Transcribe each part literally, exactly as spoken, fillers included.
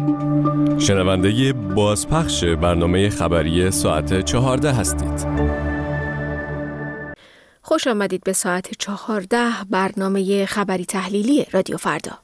شنونده بازپخش برنامه خبری ساعت چهارده هستید. خوش آمدید به ساعت چهارده برنامه خبری تحلیلی رادیو فردا.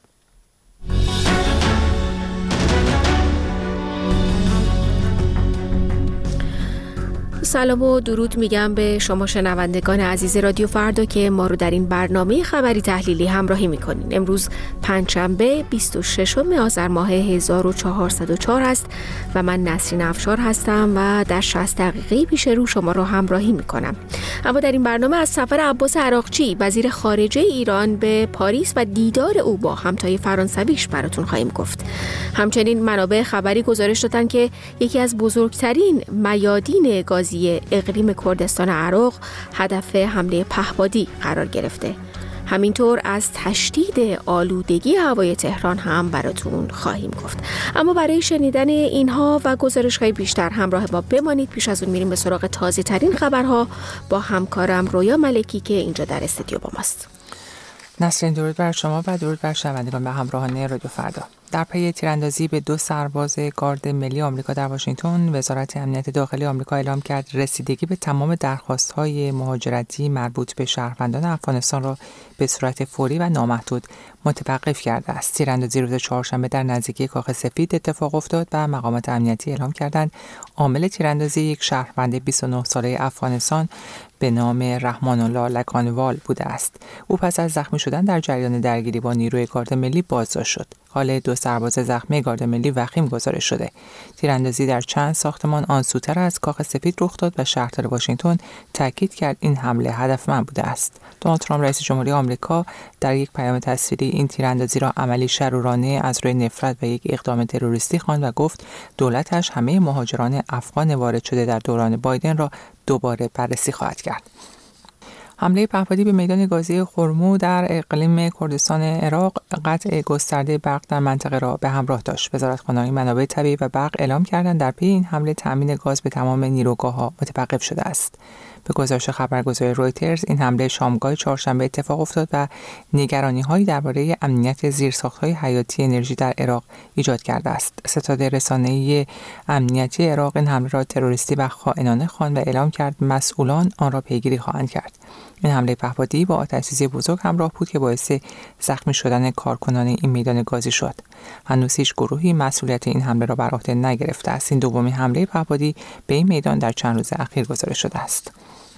سلام و درود میگم به شما شنوندگان عزیز رادیو فردا که ما رو در این برنامه خبری تحلیلی همراهی میکنین. امروز پنجشنبه بیست و ششم آذر ماه هزار و چهارصد و چهار است و من نسرین افشار هستم و در شصت دقیقه پیش رو شما رو همراهی میکنم. اما در این برنامه از سفر عباس عراقچی وزیر خارجه ایران به پاریس و دیدار او با همتای فرانسویش براتون خواهیم گفت. همچنین منابع خبری گزارش دادن که یکی از بزرگترین میادین گازی اقلیم کردستان عراق هدف حمله پهپادی قرار گرفته. همینطور از تشدید آلودگی هوای تهران هم براتون خواهیم گفت. اما برای شنیدن اینها و گزارش‌های بیشتر همراه با بمانید. پیش از اون میریم به سراغ تازه ترین خبرها با همکارم رویا ملکی که اینجا در استودیو با ماست. نسرین، درود بر شما و درود بر شنوندگان و همراهان رادیو فردا. در پی تیراندازی به دو سرباز گارد ملی آمریکا در واشنگتن، وزارت امنیت داخلی آمریکا اعلام کرد رسیدگی به تمام درخواست‌های مهاجرتی مربوط به شهروندان افغانستان را به صورت فوری و نامحدود متوقف کرده است. تیراندازی روز چهارشنبه در نزدیکی کاخ سفید اتفاق افتاد و مقامات امنیتی اعلام کردند عامل تیراندازی یک شهروند بیست و نه ساله افغانستان به نام رحمان الله لکانوال بوده است. او پس از زخمی شدن در جریان درگیری با نیروی گارد ملی بازداشت شد. حال دو سرباز زخمی گارد ملی وخیم گزارش شده. تیراندازی در چند ساختمان آن سوتر از کاخ سفید رخ داد و شهردار واشنگتن تاکید کرد این حمله هدفمند بوده است. دونالد ترامپ رئیس جمهوری آمریکا در یک پیام تصویری این تیراندازی را عملی شرورانه از روی نفرت و یک اقدام تروریستی خواند و گفت دولتش همه مهاجران افغان وارد شده در دوران بایدن را دوباره بررسی خواهد کرد. حمله پهپادی به میدان گازی خرمو در اقلیم کردستان عراق قطع گسترده برق در منطقه را به همراه داشت. وزارتخانه‌های منابع طبیعی و برق اعلام کردند در پی این حمله تامین گاز به تمام نیروگاه‌ها متوقف شده است. به گزارش خبرگزاری رویترز این حمله شامگاه چهارشنبه اتفاق افتاد و نگرانی‌هایی درباره امنیت زیرساخت‌های حیاتی انرژی در عراق ایجاد کرده است. ستاد رسانه‌ای امنیتی عراق این حمله را تروریستی و خائنانه خواند و اعلام کرد مسئولان آن را پیگیری خواهند کرد. این حمله پهپادی با آتش‌سوزی بزرگ همراه بود که باعث زخمی شدن کارکنان این میدان گازی شد. هنوز هیچ گروهی مسئولیت این حمله را بر عهده نگرفته است. این دومین حمله پهپادی به این میدان در چند روز اخیر گزارش شده است.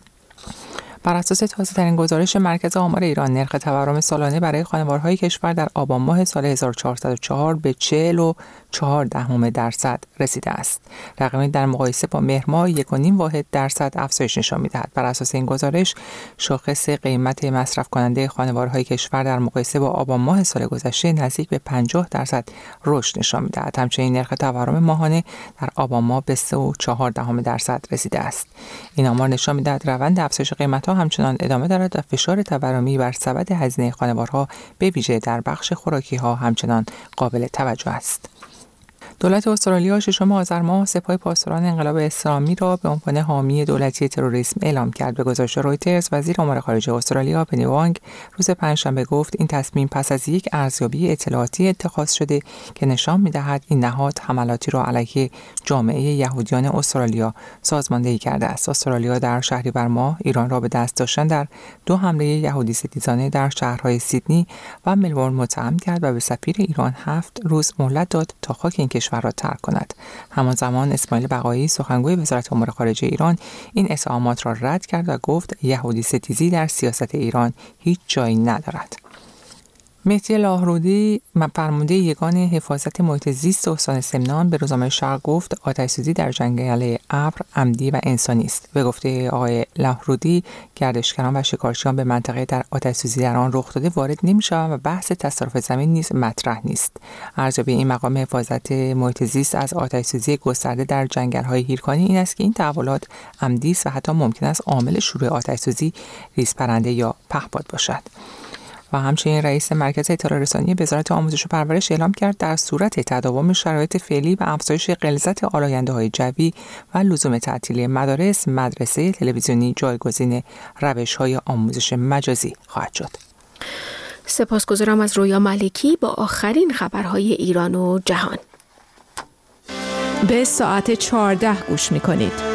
بر اساس تازه‌ترین گزارش مرکز آمار ایران، نرخ تورم سالانه برای خانوارهای کشور در آبان ماه سال هزار و چهارصد و چهار به چهل و چهار دهم درصد رسیده است. رقمی در مقایسه با مهر ماه یک و نیم واحد درصد افزایش نشان می‌دهد. بر اساس این گزارش، شاخص قیمت مصرف کننده خانوارهای کشور در مقایسه با آبان ماه سال گذشته نزدیک به پنجاه درصد رشد نشان می‌دهد. همچنین نرخ تورم ماهانه در آبان ماه به سه و چهار دهم درصد رسیده است. این آمار نشان می‌دهد روند افزایش قیمت‌ها همچنان ادامه دارد و فشار تورمی بر سبد هزینه خانوارها به ویژه در بخش خوراکی‌ها همچنان قابل توجه است. دولت استرالیا ششم آذر ماه سپاه پاسداران انقلاب اسلامی را به عنوان حامی دولتی تروریسم اعلام کرد. به گزارش رویترز، وزیر امور خارجه استرالیا پنی وانگ روز پنجشنبه گفت این تصمیم پس از یک ارزیابی اطلاعاتی اتخاذ شده که نشان می‌دهد این نهاد حملاتی را علیه جامعه یهودیان استرالیا سازماندهی کرده است. استرالیا در شهریور ماه ایران را به دست داشتن در دو حمله یهودی ستیزانه در شهرهای سیدنی و ملبورن متهم کرد و به سفیر ایران هفت روز مهلت داد تا خاک این کشور را ترک کند. همان زمان اسماعیل بقایی سخنگوی وزارت امور خارجه ایران این اتهامات را رد کرد و گفت یهودی ستیزی در سیاست ایران هیچ جایی ندارد. مهدی لاهرودی فرمانده یگان حفاظت محیط زیست استان سمنان به روزنامه شرق گفت آتش‌سوزی در جنگل ابر عمدی و انسانی است. به گفته آقای لاهرودی، گردشگران و شکارچیان به منطقه در آتش‌سوزی در آن رخ داده وارد نمی‌شوند و بحث تصرف زمین نیز مطرح نیست. ارزیابی این مقام حفاظت محیط زیست از آتش‌سوزی گسترده در جنگل‌های هیرکانی این است که این تحولات عمدی است و حتی ممکن است عامل شروع آتش‌سوزی ریزپرنده یا پهپاد باشد. و همچنین رئیس مرکز اطلاع رسانی وزارت آموزش و پرورش اعلام کرد در صورت تداوم شرایط فعلی و افزایش غلظت آلاینده‌های جوی و لزوم تعطیلی مدارس، مدرسه تلویزیونی جایگزین روش‌های آموزش مجازی خواهد شد. سپاسگزارم از رویا ملکی با آخرین خبرهای ایران و جهان. به ساعت چهارده گوش می‌کنید.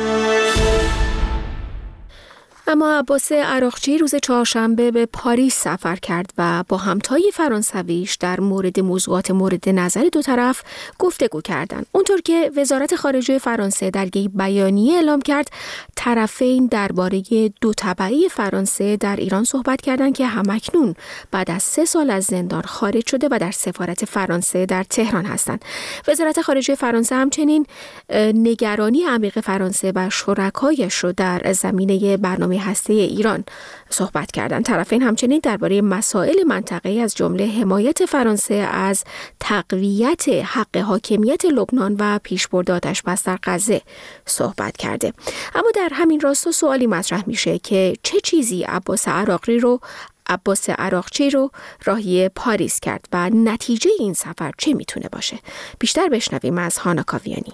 اما عباس عراقچی روز چهارشنبه به پاریس سفر کرد و با همتای فرانسویش در مورد موضوعات مورد نظر دو طرف گفتگو کردند. اونطور که وزارت خارجه فرانسه در یک بیانیه اعلام کرد، طرفین درباره دو تبعی فرانسه در ایران صحبت کردند که همکنون بعد از سه سال از زندان خارج شده و در سفارت فرانسه در تهران هستند. وزارت خارجه فرانسه همچنین نگرانی عمیق فرانسه و شرکایش رو در زمینه برنامه هسته ایران صحبت کردند. طرفین همچنین درباره مسائل منطقه‌ای از جمله حمایت فرانسه از تقویت حق حاکمیت لبنان و پیشبرد آتش‌بس در غزه صحبت کرده. اما در همین راستا سوالی مطرح میشه که چه چیزی عباس عراقچی رو عباس عراقچی رو راهی پاریس کرد و نتیجه این سفر چه میتونه باشه؟ بیشتر بشنویم از هانا کاویانی.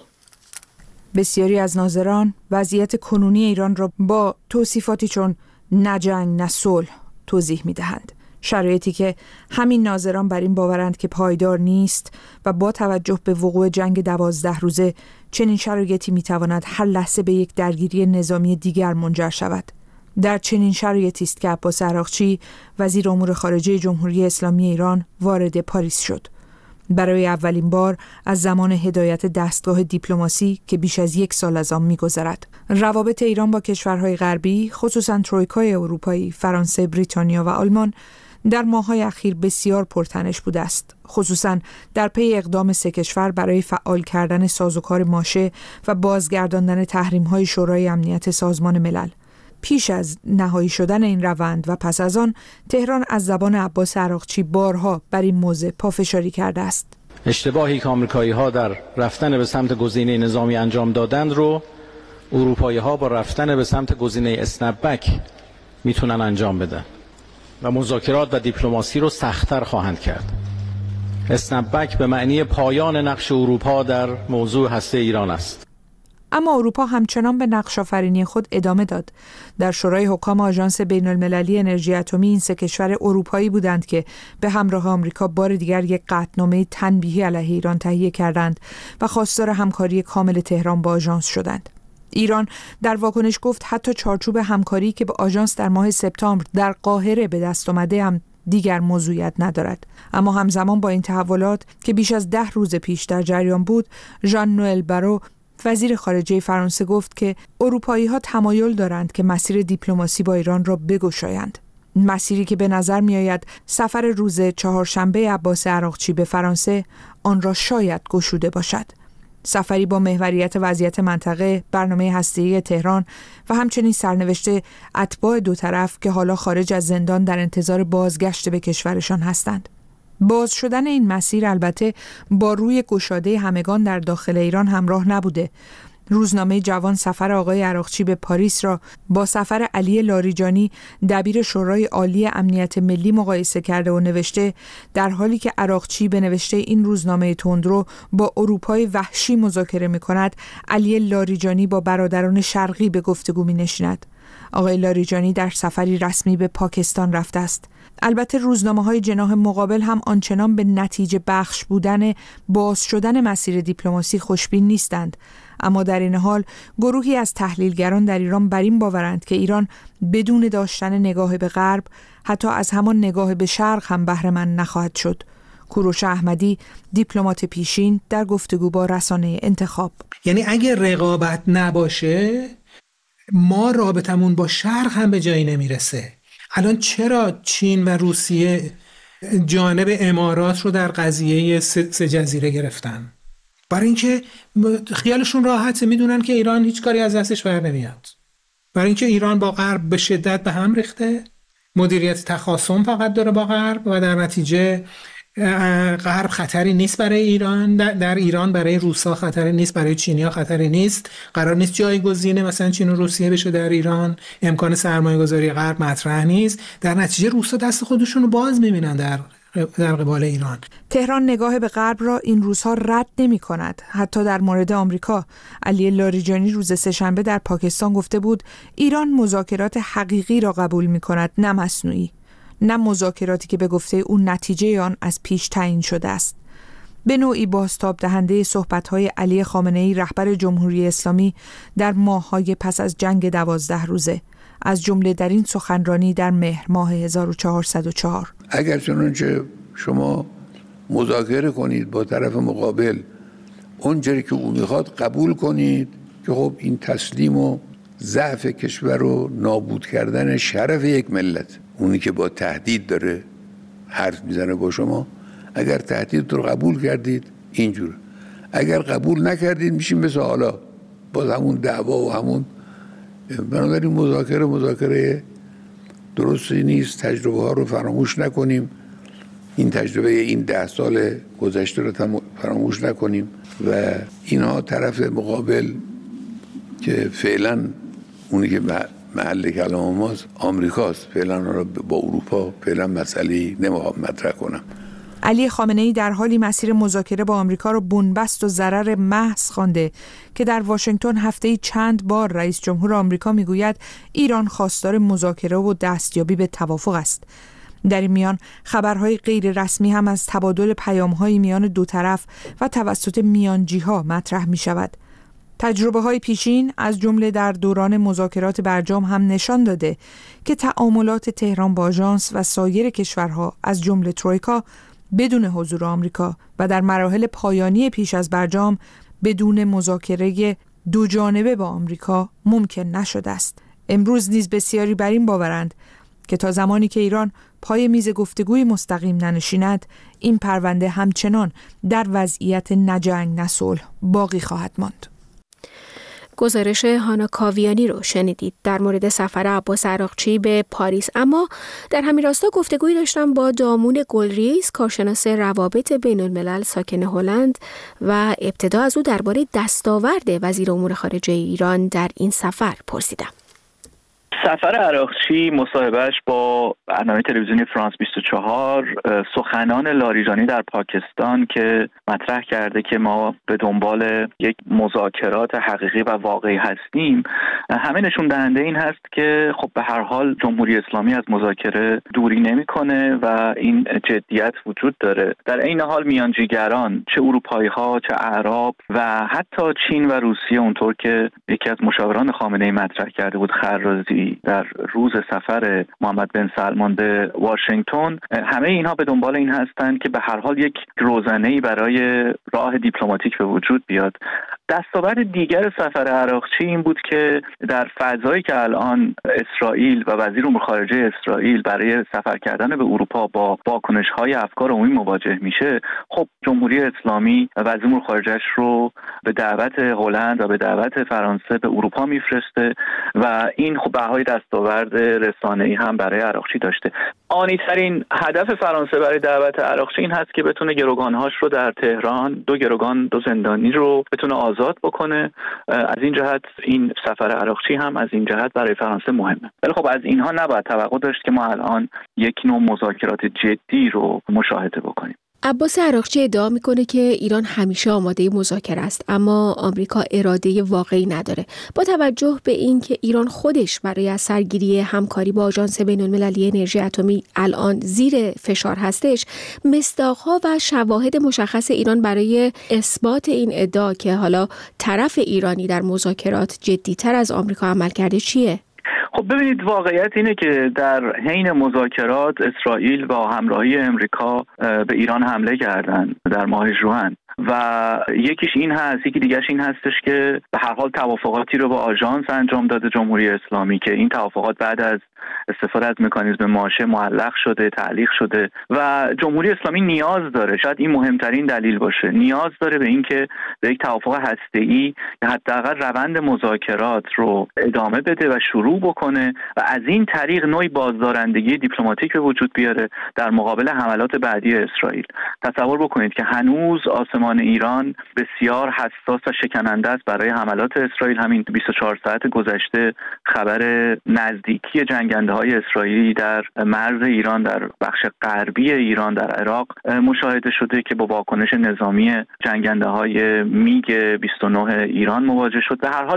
بسیاری از ناظران وضعیت کنونی ایران را با توصیفاتی چون نه جنگ نه صلح توضیح می‌دهند. شرایطی که همین ناظران بر این باورند که پایدار نیست و با توجه به وقوع جنگ دوازده روزه چنین شرایطی می‌تواند هر لحظه به یک درگیری نظامی دیگر منجر شود. در چنین شرایطی است که عباس عراقچی وزیر امور خارجه جمهوری اسلامی ایران وارد پاریس شد. برای اولین بار از زمان هدایت دستگاه دیپلماسی که بیش از یک سال از آن می‌گذرد. روابط ایران با کشورهای غربی، خصوصاً ترویکای اروپایی، فرانسه، بریتانیا و آلمان در ماه‌های اخیر بسیار پرتنش بوده است، خصوصاً در پی اقدام سه کشور برای فعال کردن سازوکار ماشه و بازگرداندن تحریم‌های شورای امنیت سازمان ملل. پیش از نهایی شدن این روند و پس از آن، تهران از زبان عباس عراقچی بارها بر این موضوع پافشاری کرده است. اشتباهی که آمریکایی‌ها در رفتن به سمت گزینه نظامی انجام دادند رو اروپایی‌ها با رفتن به سمت گزینه اسنپ‌بک میتونن انجام بدن و مذاکرات و دیپلماسی رو سخت‌تر خواهند کرد. اسنپ‌بک به معنی پایان نقش اروپا در موضوع هسته ایران است. اما اروپا همچنان به نقش آفرینی خود ادامه داد. در شورای حکام آژانس بین‌المللی انرژی اتمی این سه کشور اروپایی بودند که به همراه آمریکا بار دیگر یک قطعنامه تنبیهی علیه ایران تهیه کردند و خواستار همکاری کامل تهران با آژانس شدند. ایران در واکنش گفت حتی چارچوب همکاری که با آژانس در ماه سپتامبر در قاهره به دست آمده هم دیگر موضوعیت ندارد. اما همزمان با این تحولات که بیش از ده روز پیش در جریان بود، ژان نوئل بارو وزیر خارجه فرانسه گفت که اروپایی‌ها تمایل دارند که مسیر دیپلماسی با ایران را بگشایند. مسیری که به نظر می‌آید سفر روز چهارشنبه عباس عراقچی به فرانسه آن را شاید گشوده باشد. سفری با محوریت وضعیت منطقه، برنامه هسته‌ای تهران و همچنین سرنوشت اتباع دو طرف که حالا خارج از زندان در انتظار بازگشت به کشورشان هستند. باز شدن این مسیر البته با روی گشاده همگان در داخل ایران همراه نبوده. روزنامه جوان سفر آقای عراقچی به پاریس را با سفر علی لاریجانی دبیر شورای عالی امنیت ملی مقایسه کرده و نوشته در حالی که عراقچی به نوشته این روزنامه تندرو با اروپای وحشی مذاکره می‌کند، علی لاریجانی با برادران شرقی به گفتگو می‌نشیند. آقای لاریجانی در سفری رسمی به پاکستان رفته است. البته روزنامه‌های جناح مقابل هم آنچنان به نتیجه بخش بودن باز شدن مسیر دیپلماسی خوشبین نیستند، اما در این حال گروهی از تحلیلگران در ایران بر این باورند که ایران بدون داشتن نگاه به غرب حتی از همان نگاه به شرق هم بهره مند نخواهد شد. کوروش احمدی، دیپلمات پیشین، در گفتگو با رسانه انتخاب: یعنی اگر رقابت نباشه ما رابطمون با شرق هم به جایی نمیرسه. الان چرا چین و روسیه جانب امارات رو در قضیه سه جزیره گرفتن؟ برای اینکه خیالشون راحته، میدونن که ایران هیچ کاری از دستش بر نمیاد. برای اینکه ایران با غرب به شدت به هم ریخته، مدیریت تخاصم فقط داره با غرب و در نتیجه غرب خطری نیست برای ایران، در ایران برای روسا خطری نیست، برای چینیا خطری نیست. قرار نیست جایگزین مثلا چین و روسیه بشه در ایران، امکان سرمایه گذاری غرب مطرح نیست. در نتیجه روسا دست خودشون رو باز میبینن در در قبال ایران. تهران نگاه به غرب را این روزها رد نمی کند. حتی در مورد آمریکا، علی لاریجانی روز سه‌شنبه در پاکستان گفته بود ایران مذاکرات حقیقی را قبول می کند، نه مصنوعی، نه مذاکراتی که به گفته او نتیجه آن از پیش تعیین شده است. به نوعی بازتاب دهنده صحبت‌های علی خامنه‌ای رهبر جمهوری اسلامی در ماه‌های پس از جنگ دوازده روزه، از جمله در این سخنرانی در مهر ماه هزار و چهارصد و چهار. اگر چنانچه شما مذاکره کنید با طرف مقابل اونجوری که او میخواد قبول کنید که خب این تسلیم و ضعف کشور و نابود کردن شرف یک ملت، اونی که با تهدید داره حرف میزنه با شما، اگر تهدید رو قبول کردید اینجور، اگر قبول نکردید میشیم مثل حالا باز همون دعوا و همون. بنابراین مذاکره مذاکره درستی نیست. تجربه ها رو فراموش نکنیم، این تجربه این ده سال گذشته رو فراموش نکنیم و اینها طرف مقابل که فعلا اونی که محل کلام ماست آمریکاست، فعلا رو با اروپا فعلا مسئله نمیخوام مطرح کنم. علی خامنه‌ای در حالی مسیر مذاکره با آمریکا را بنبست و ضرر محض خوانده که در واشنگتن هفته‌ای چند بار رئیس جمهور آمریکا میگوید ایران خواستار مذاکره و دستیابی به توافق است. در این میان خبرهای غیر رسمی هم از تبادل پیام‌های میان دو طرف و توسط میانجی‌ها مطرح می‌شود. تجربه‌های پیشین از جمله در دوران مذاکرات برجام هم نشان داده که تعاملات تهران با آژانس و سایر کشورها از جمله ترویکا بدون حضور آمریکا و در مراحل پایانی پیش از برجام بدون مذاکره دو جانبه با آمریکا ممکن نشده است. امروز نیز بسیاری بر این باورند که تا زمانی که ایران پای میز گفتگوی مستقیم ننشیند، این پرونده همچنان در وضعیت نه جنگ نه صلح باقی خواهد ماند. گزارش هانا کاویانی رو شنیدید در مورد سفر عباس عراقچی به پاریس. اما در همین راستا گفتگویی داشتم با دامون گلریز، کارشناس روابط بین الملل ساکن هلند، و ابتدا از او درباره دستاورد وزیر امور خارجه ایران در این سفر پرسیدم. سفر عراقچی مصاحبهش با برنامه تلویزیونی فرانس بیست و چهار، سخنان لاریجانی در پاکستان که مطرح کرده که ما به دنبال یک مذاکرات حقیقی و واقعی هستیم، همه نشون دهنده این هست که خب به هر حال جمهوری اسلامی از مذاکره دوری نمیکنه و این جدیت وجود داره. در عین حال میانجیگران، چه اروپایی ها چه اعراب و حتی چین و روسیه، اونطور که یکی از مشاوران خامنه‌ای مطرح کرده بود، خرازی، در روز سفر محمد بن سلمان به واشنگتن، همه اینها به دنبال این هستند که به هر حال یک روزنه‌ای برای راه دیپلماتیک به وجود بیاد. دستاورد دیگر سفر عراقچی این بود که در فضایی که الان اسرائیل و وزیر امور خارجه اسرائیل برای سفر کردن به اروپا با واکنش‌های افکار عمومی مواجه میشه، خب جمهوری اسلامی وزیر امور خارجه‌اش رو به دعوت هلند و به دعوت فرانسه به اروپا میفرسته و این خب بهای دستاورد رسانه‌ای هم برای عراقچی داشته. آنی‌ترین هدف فرانسه برای دعوت عراقچی این هست که بتونه گروگان‌هاش رو در تهران، دو گروگان دو زندانی رو بتونه آزاد بکنه. از این جهت این سفر عراقچی هم از این جهت برای فرانسه مهمه. ولی خب از اینها نباید توقع داشت که ما الان یک نوع مذاکرات جدی رو مشاهده بکنیم. عباس عراقچی ادعا میکنه که ایران همیشه آماده مذاکره است، اما آمریکا اراده واقعی نداره. با توجه به این که ایران خودش برای از سرگیری همکاری با آژانس بین‌المللی انرژی اتمی الان زیر فشار هستش، مصداق‌ها و شواهد مشخص ایران برای اثبات این ادعا که حالا طرف ایرانی در مذاکرات جدی‌تر از آمریکا عمل کرده چیه؟ خب ببینید، واقعیت اینه که در حین مذاکرات اسرائیل با همراهی امریکا به ایران حمله کردند در ماه ژوئن و یکیش این هست، یکی دیگهش این هستش که به هر حال توافقاتی رو با آژانس انجام داده جمهوری اسلامی که این توافقات بعد از استفاده از مکانیزم ماشه معلق شده، تعلیق شده و جمهوری اسلامی نیاز داره، شاید این مهمترین دلیل باشه، نیاز داره به این که به یک توافق هسته‌ای یا حداقل روند مذاکرات رو ادامه بده و شروع بکنه و از این طریق نوعی بازدارندگی دیپلماتیک به وجود بیاره در مقابل حملات بعدی اسرائیل. تصور بکنید که هنوز آسمان ایران بسیار حساس و شکننده است برای حملات اسرائیل. همین بیست و چهار ساعت گذشته خبر نزدیکی جنگ جنگنده های اسرائیلی در مرز ایران، در بخش غربی ایران، در عراق مشاهده شده که با واکنش نظامی جنگنده های میگ بیست و نه ایران مواجه شد. به هر حال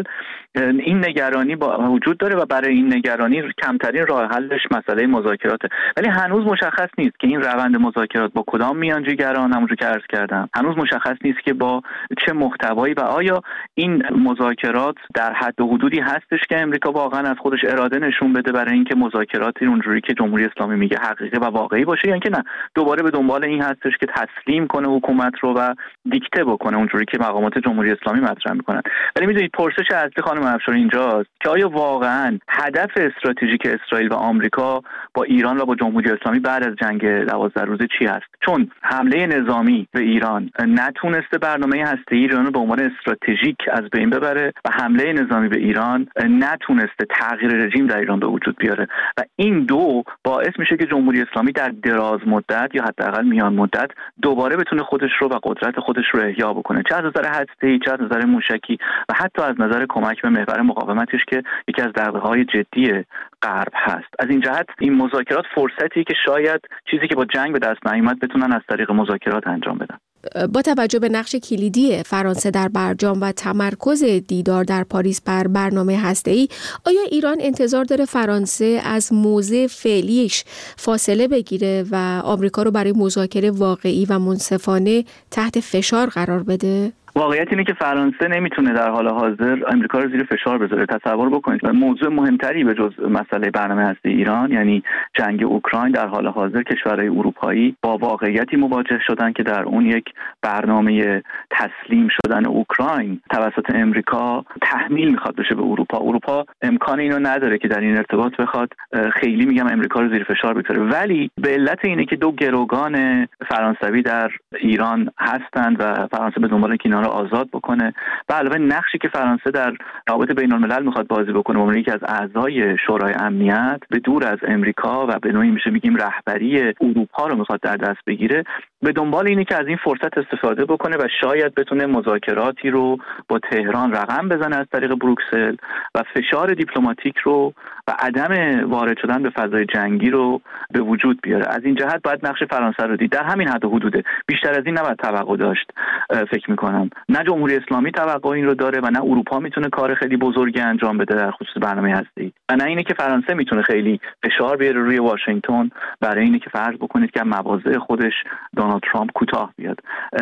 این نگرانی با وجود داره و برای این نگرانی کمترین راه حلش مسئله مذاکراته، ولی هنوز مشخص نیست که این روند مذاکرات با کدام میانجیگران، همونجور که عرض کردم هنوز مشخص نیست که با چه محتوایی و آیا این مذاکرات در حد و حدودی هستش که امریکا واقعا از خودش اراده نشون بده برای اینکه مذاکراتی اونجوری که جمهوری اسلامی میگه حقیقی و واقعی باشه، یا اینکه نه دوباره به دنبال این هستش که تسلیم کنه حکومت رو و دیکته بکنه اونجوری که مقامات جمهوری اسلامی مطرح میکنن. ولی میدونید پرسش اصلی خانم افشار اینجاست که آیا واقعا هدف استراتژیک اسرائیل و آمریکا با ایران و با جمهوری اسلامی بعد از جنگ دوازده روزه چی است؟ چون حمله نظامی به ایران نتونسته برنامه هسته‌ای ایران رو به عنوان استراتژیک از بین ببره و حمله نظامی به ایران نتونسته تغییر رژیم در ایران به وجود بیاره و این دو باعث میشه که جمهوری اسلامی در دراز مدت یا حداقل میان مدت دوباره بتونه خودش رو و قدرت خودش رو احیا بکنه، چه از نظر هسته‌ای، چه از نظر موشکی و حتی از نظر کمک به محور مقاومتش که یکی از دغدغه‌های جدی غرب هست. از این جهت این مذاکرات فرصتیه که شاید چیزی که با جنگ به دست نیامد بتونن از طریق مذاکرات انجام بدن. با توجه به نقش کلیدی فرانسه در برجام و تمرکز دیدار در پاریس بر برنامه هسته‌ای، آیا ایران انتظار داره فرانسه از موضع فعلیش فاصله بگیره و آمریکا رو برای مذاکره واقعی و منصفانه تحت فشار قرار بده؟ واقعیت اینه که فرانسه نمیتونه در حال حاضر امریکا رو زیر فشار بذاره. تصور بکنید موضوع مهمتری به جز مسئله برنامه هسته ایران، یعنی جنگ اوکراین، در حال حاضر کشورهای اروپایی با واقعیتی مواجه شدن که در اون یک برنامه تسلیم شدن اوکراین توسط امریکا تحمیل میخواد بشه به اروپا. اروپا امکان اینو نداره که در این ارتباط بخواد خیلی میگم امریکا رو زیر فشار بذاره، ولی به علت اینه که دو گروگان فرانسوی در ایران هستند و فرانسه به دنبال اینکه آزاد بکنه و علاوه نقشی که فرانسه در روابط بین الملل میخواد بازی بکنه، به عنوان یکی از اعضای شورای امنیت به دور از امریکا و به نوعی میشه بگیم رهبری اروپا رو میخواد در دست بگیره، به دنبال اینه که از این فرصت استفاده بکنه و شاید بتونه مذاکراتی رو با تهران رقم بزنه از طریق بروکسل و فشار دیپلماتیک رو و عدم وارد شدن به فضای جنگی رو به وجود بیاره. از این جهت باید نقش فرانسه رو دید. در همین حد و حدوده، بیشتر از این نباید توقع داشت. فکر میکنم نه جمهوری اسلامی توقع این رو داره و نه اروپا میتونه کار خیلی بزرگی انجام بده در خصوص برنامه هسته‌ای و نه اینه که فرانسه میتونه خیلی فشار بیاره روی واشنگتن برای اینه که فرض بکنید که مواضع خودش دونالد ترامپ کوتاه بیاد،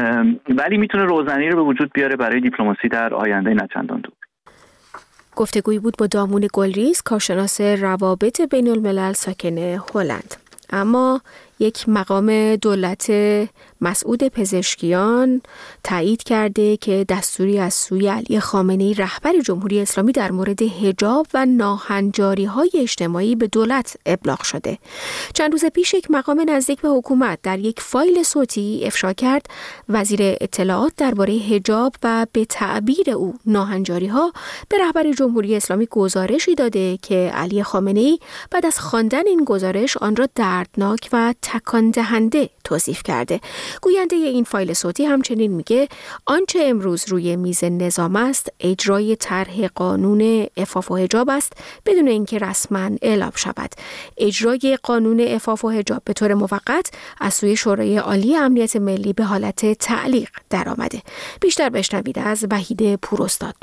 ولی میتونه روزنی رو به وجود بیاره برای دیپلماسی در آینده نه چندان دور. گفتگویی بود با دامون گلریز، کارشناس روابط بین الملل ساکن هلند. اما یک مقام دولت مسعود پزشکیان تایید کرده که دستوری از سوی علی خامنه‌ای رهبر جمهوری اسلامی در مورد حجاب و ناهنجاری‌های اجتماعی به دولت ابلاغ شده. چند روز پیش یک مقام نزدیک به حکومت در یک فایل صوتی افشا کرد وزیر اطلاعات درباره حجاب و به تعبیر او ناهنجاری‌ها به رهبر جمهوری اسلامی گزارشی داده که علی خامنه‌ای بعد از خواندن این گزارش آن را دردناک و تکان دهنده توصیف کرده. گوینده این فایل صوتی همچنین میگه آنچه امروز روی میز نظام است اجرای طرح قانون عفاف و حجاب است بدون اینکه رسما اعلام شود. اجرای قانون عفاف و حجاب به طور موقت از سوی شورای عالی امنیت ملی به حالت تعلیق درآمده. بیشتر بشنوید از وحید پوراستاد.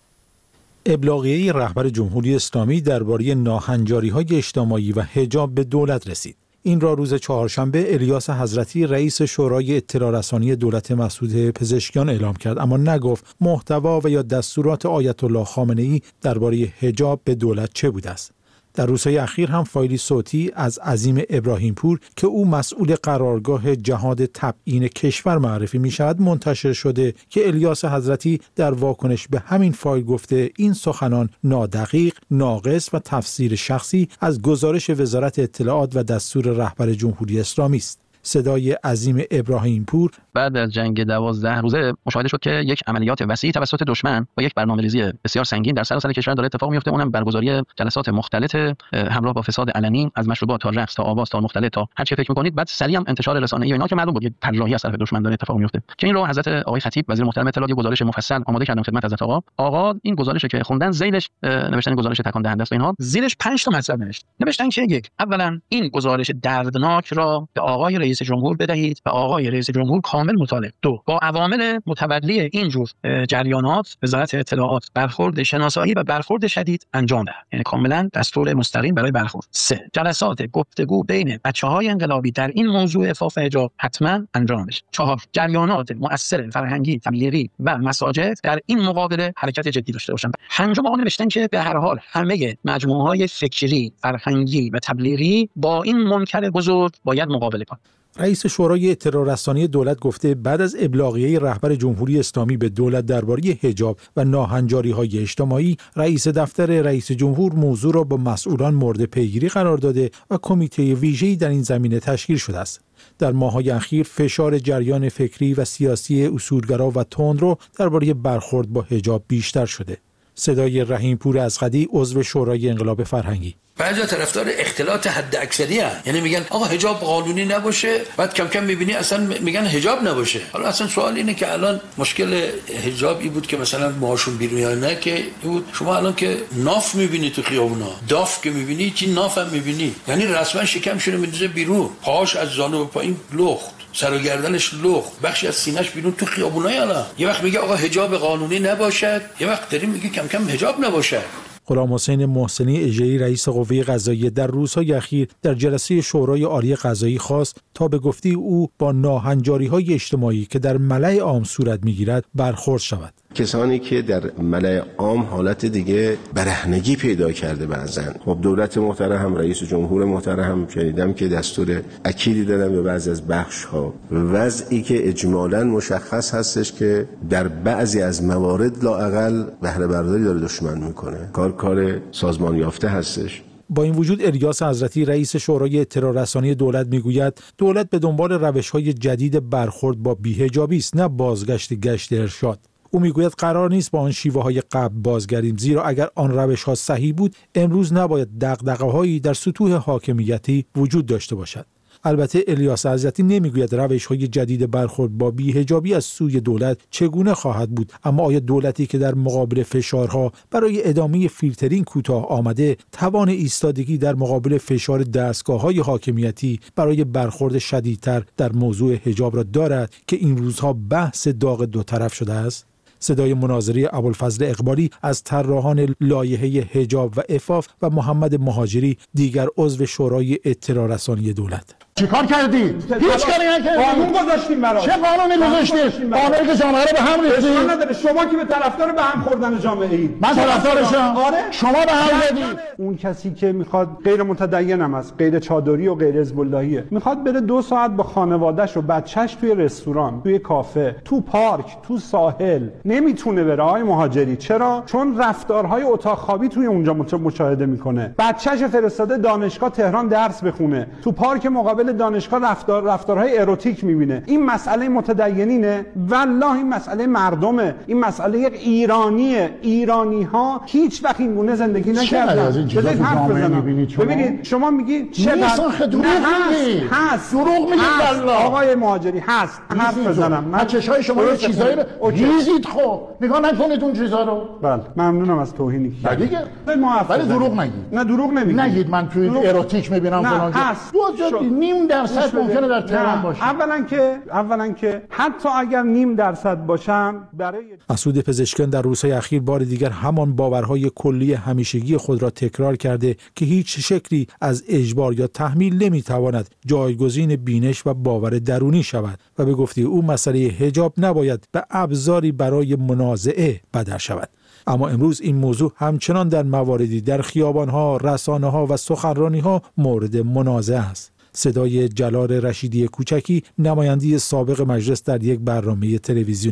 ابلاغیه رهبر جمهوری اسلامی درباره ناهنجاری‌های اجتماعی و حجاب به دولت رسید. این را روز چهارشنبه الیاس حضرتی رئیس شورای اطلاع رسانی دولت مسعود پزشکیان اعلام کرد، اما نگفت محتوا و یا دستورات آیت الله خامنه‌ای درباره حجاب به دولت چه بوده است. در روزهای اخیر هم فایلی صوتی از عظیم ابراهیم پور که او مسئول قرارگاه جهاد تبیین کشور معرفی می شود منتشر شده که الیاس حضرتی در واکنش به همین فایل گفته این سخنان نادقیق، ناقص و تفسیر شخصی از گزارش وزارت اطلاعات و دستور رهبر جمهوری اسلامی است. صدای عظیم ابراهیم پور. بعد از جنگ دوازده روزه مشاهده شد که یک عملیات وسیع توسط دشمن با یک برنامه‌ریزی بسیار سنگین در سراسر کشور داره اتفاق میفته، اونم برگزاری جلسات مختلط همراه با فساد علنی، از مشروبات تا رقص تا آواز تا مختلط تا هر چی فکر می‌کنید. بعد سریع هم انتشار رسانه‌ای و اینا که معلوم بود یک طراحی از طرف دشمن داره اتفاق میفته، که این رو حضرت آقای خطیب وزیر محترم اطلاعات گزارش مفصل آماده کردن خدمت حضرت آقا. آقا این گزارشی که خوندن زیلش نوشتن گزارش تکان دهنده است و اینها، زیلش پنج تا مطلب نوشت. نوشتن که یک، اولا این گزارش دردناک را به آقای رئیس جمهور بدهید و آقای رئیس جمهور کامل مطالعه. دو، با عوامل متولی این جور جریانات وزارت اطلاعات برخورد شناسایی و برخورد شدید انجام دهد، یعنی کاملا دستور مستقیم برای برخورد. سه، جلسات گفتگو بین بچه‌های انقلابی در این موضوع عفاف حجاب حتما انجام بشه. چهار، جریانات مؤثر فرهنگی، تبلیغی و مساجد در این مقابله حرکت جدی داشته باشند. پنجم، آقا نوشتن که به هر حال همه مجموعه‌های فکری، فرهنگی و تبلیغی با این منکر بزرگ باید مقابله کنند. رئیس شورای اطلاع رسانی دولت گفته بعد از ابلاغیه رهبر جمهوری اسلامی به دولت درباره حجاب و ناهنجاری‌های اجتماعی، رئیس دفتر رئیس جمهور موضوع را با مسئولان مورد پیگیری قرار داده و کمیته ویژه‌ای در این زمینه تشکیل شده است. در ماه‌های اخیر فشار جریان فکری و سیاسی اصولگرا و تندرو درباره برخورد با حجاب بیشتر شده. صدای رحیم پور ازغدی، عضو شورای انقلاب فرهنگی. بعضی طرفدار اختلاط حد اکثری هستن، یعنی میگن آقا حجاب قانونی نباشه، بعد کم کم میبینی اصلا میگن حجاب نباشه. حالا اصلا سوال اینه که الان مشکل حجاب ای بود که مثلا ماهاشون بیرون یا نه، که بود شما الان که ناف میبینی تو خیابونا، داف که میبینی چی ناف هم میبینی، یعنی رسما شکمشون میندازه بیرون، پاهاش از زانو به پایین لخت، سر و گردنش لخت، بخشی از سینه‌اش بیرون تو خیابونای. الان یه وقت میگه آقا حجاب قانونی نباشد، یه وقت داریم میگه کم کم حجاب نباشد. غلام حسین محسنی اژه‌ای رئیس قوه قضاییه در روزهای اخیر در جلسه شورای عالی قضایی خواست تا به گفته او با ناهنجاری‌های اجتماعی که در ملأ عام صورت می‌گیرد برخورد شود. کسانی که در ملأ عام حالت دیگه برهنگی پیدا کرده بعضن، خب دولت محترم هم رئیس جمهور محترم هم شنیدم که دستور اکیدی دادن به بعضی از بخش‌ها، وضعی که اجمالاً مشخص هستش که در بعضی از موارد لااقل بهره برداری داره دشمن میکنه، کار کار سازمان یافته هستش. با این وجود الیاس حضرتی رئیس شورای اطلاع رسانی دولت میگوید دولت به دنبال روش‌های جدید برخورد با بی‌حجابی است، نه بازگشت گشت ارشاد. او میگوید قرار نیست با آن شیوه‌های قبل بازگردیم، زیرا اگر آن روش‌ها صحیح بود امروز نباید دغدغه‌هایی در سطوح حاکمیتی وجود داشته باشد. البته الیاس حضرتی نمیگوید روش‌های جدید برخورد با بی‌حجابی از سوی دولت چگونه خواهد بود، اما آیا دولتی که در مقابل فشارها برای ادامه فیلترینگ کوتاه آمده توان ایستادگی در مقابل فشار دستگاه‌های حاکمیتی برای برخورد شدیدتر در موضوع حجاب را دارد که این روزها بحث داغ دو طرف شده است؟ صدای مناظری ابوالفضل اقبالی از طراحان لایحه حجاب و عفاف و محمد مهاجری، دیگر عضو شورای اطلاع رسانی دولت. چیکار کردی؟ هیچ کاری نکردی. قانون گذاشتیم برات. چه قانونی گذاشتی؟ قانونی که جامعه رو به هم ریختی. اشکال نداره. شما که به طرفدار به هم خوردن جامعه ای. من طرفدارشم. آره. شما به هم زدی. اون کسی که میخواد غیر متدین هم است، غیر چادری و غیر حزب اللهیه، میخواد بره دو ساعت با خانواده‌اش و بچه‌ش توی رستوران، توی کافه، تو پارک، تو ساحل، نمیتونه بره. آقای مهاجری چرا؟ چون رفتارهای اتاق خوابی توی اونجا مشاهده میکنه. بچه‌ش فرستاده دانشگاه تهران درس بخونه، تو پارک مقابل دانشگاه رفتار رفتارهای اروتیک میبینه. این مسئله متدینینه؟ والله این مسئله مردمه. این مسئله یک ایرانیه. ایرانی ها هیچ وقت این گونه زندگی نکردن. بذارید حرف بزنم. ببینید شما میگی چقدر دروغ میگی. هست. دروغ میگی والله. آقای مهاجری هست. حرف بزنم. من چشای شما یه چیزایی رو ریزید. خب نگاه نکنید اون چیزا رو. بله ممنونم از توهینی که کردید. دیگه ولی دروغ نگید. نه دروغ نمیگید. نگید من توی اروتیک میبینم فلان جا. نیم درصد ممکنه در تهران باشه. اولا که اولا که حتی اگر نیم درصد باشم برای مسعود پزشکیان در روزهای اخیر بار دیگر همان باورهای کلی همیشگی خود را تکرار کرده که هیچ شکلی از اجبار یا تحمیل نمیتواند جایگزین بینش و باور درونی شود و به گفته او مسئله حجاب نباید به ابزاری برای منازعه بدل شود. اما امروز این موضوع همچنان در مواردی در خیابان‌ها، رسانه‌ها و سخنرانی‌ها مورد منازعه است. صدای جلال رشیدی کوچکی، نماینده سابق مجلس در یک برنامه تلویزیونی.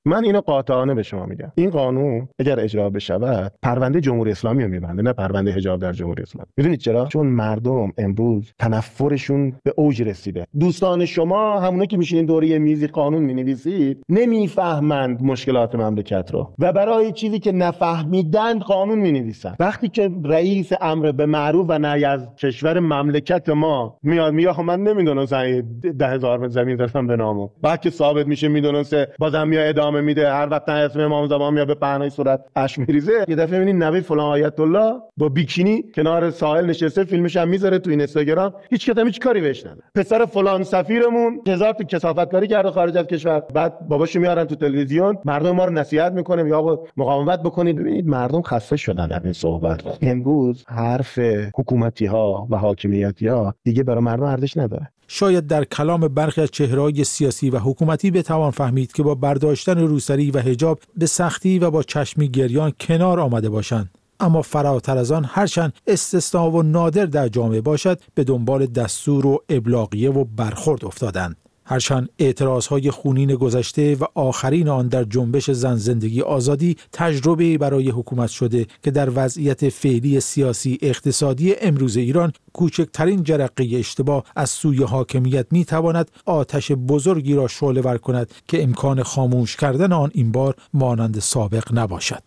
من اینو قاطعانه به شما میگم، این قانون اگر اجرا بشود پرونده جمهوری اسلامی رو میبنده، نه پرونده حجاب در جمهوری اسلامی. میدونید چرا؟ چون مردم امروز تنفرشون به اوج رسیده. دوستان شما همونه که میشینین دور یه میزی قانون مینویسید نمیفهمند مشکلات مملکت رو و برای چیزی که نفهمیدند قانون مینویسن. وقتی که رئیس امر به معروف و نهی از کشور مملکت ما میاد میگه من نمیدونستم ده هزار زمین داشتم به نامو، بعد که ثابت میشه میدونسته بازم میاد ادامه میده، هر وقت اسم امام زمان میاد به پهنای صورت اش میریزه. یه دفعه میبینید نوی فلان آیت الله با بیکینی کنار ساحل نشسته، فیلمش هم میذاره تو اینستاگرام، هیچ کس هیچ کاری بهش نداره. پسر فلان سفیرمون هزار تا کثافت کاری کرده خارج از کشور، بعد باباشو میارن تو تلویزیون مردم ما رو نصیحت میکنه یا آقا مقاومت بکنید. ببینید مردم خسته شدن از این صحبت. امروز حرف حکومتی ها و حاکمیتی ها دیگه برای مردم ارزش نداره. شاید در کلام برخی از چهره‌های سیاسی و حکومتی بتوان فهمید که با برداشتن روسری و حجاب به سختی و با چشمی گریان کنار آمده باشند، اما فراتر از آن هرچند استثنا و نادر در جامعه باشد به دنبال دستور و ابلاغیه و برخورد افتادند. هرچند اعتراضهای خونین گذشته و آخرین آن در جنبش زن زندگی آزادی تجربه برای حکومت شده که در وضعیت فعلی سیاسی اقتصادی امروز ایران کوچکترین جرقه اشتباه از سوی حاکمیت میتواند آتش بزرگی را شعله ور کند که امکان خاموش کردن آن این بار مانند سابق نباشد.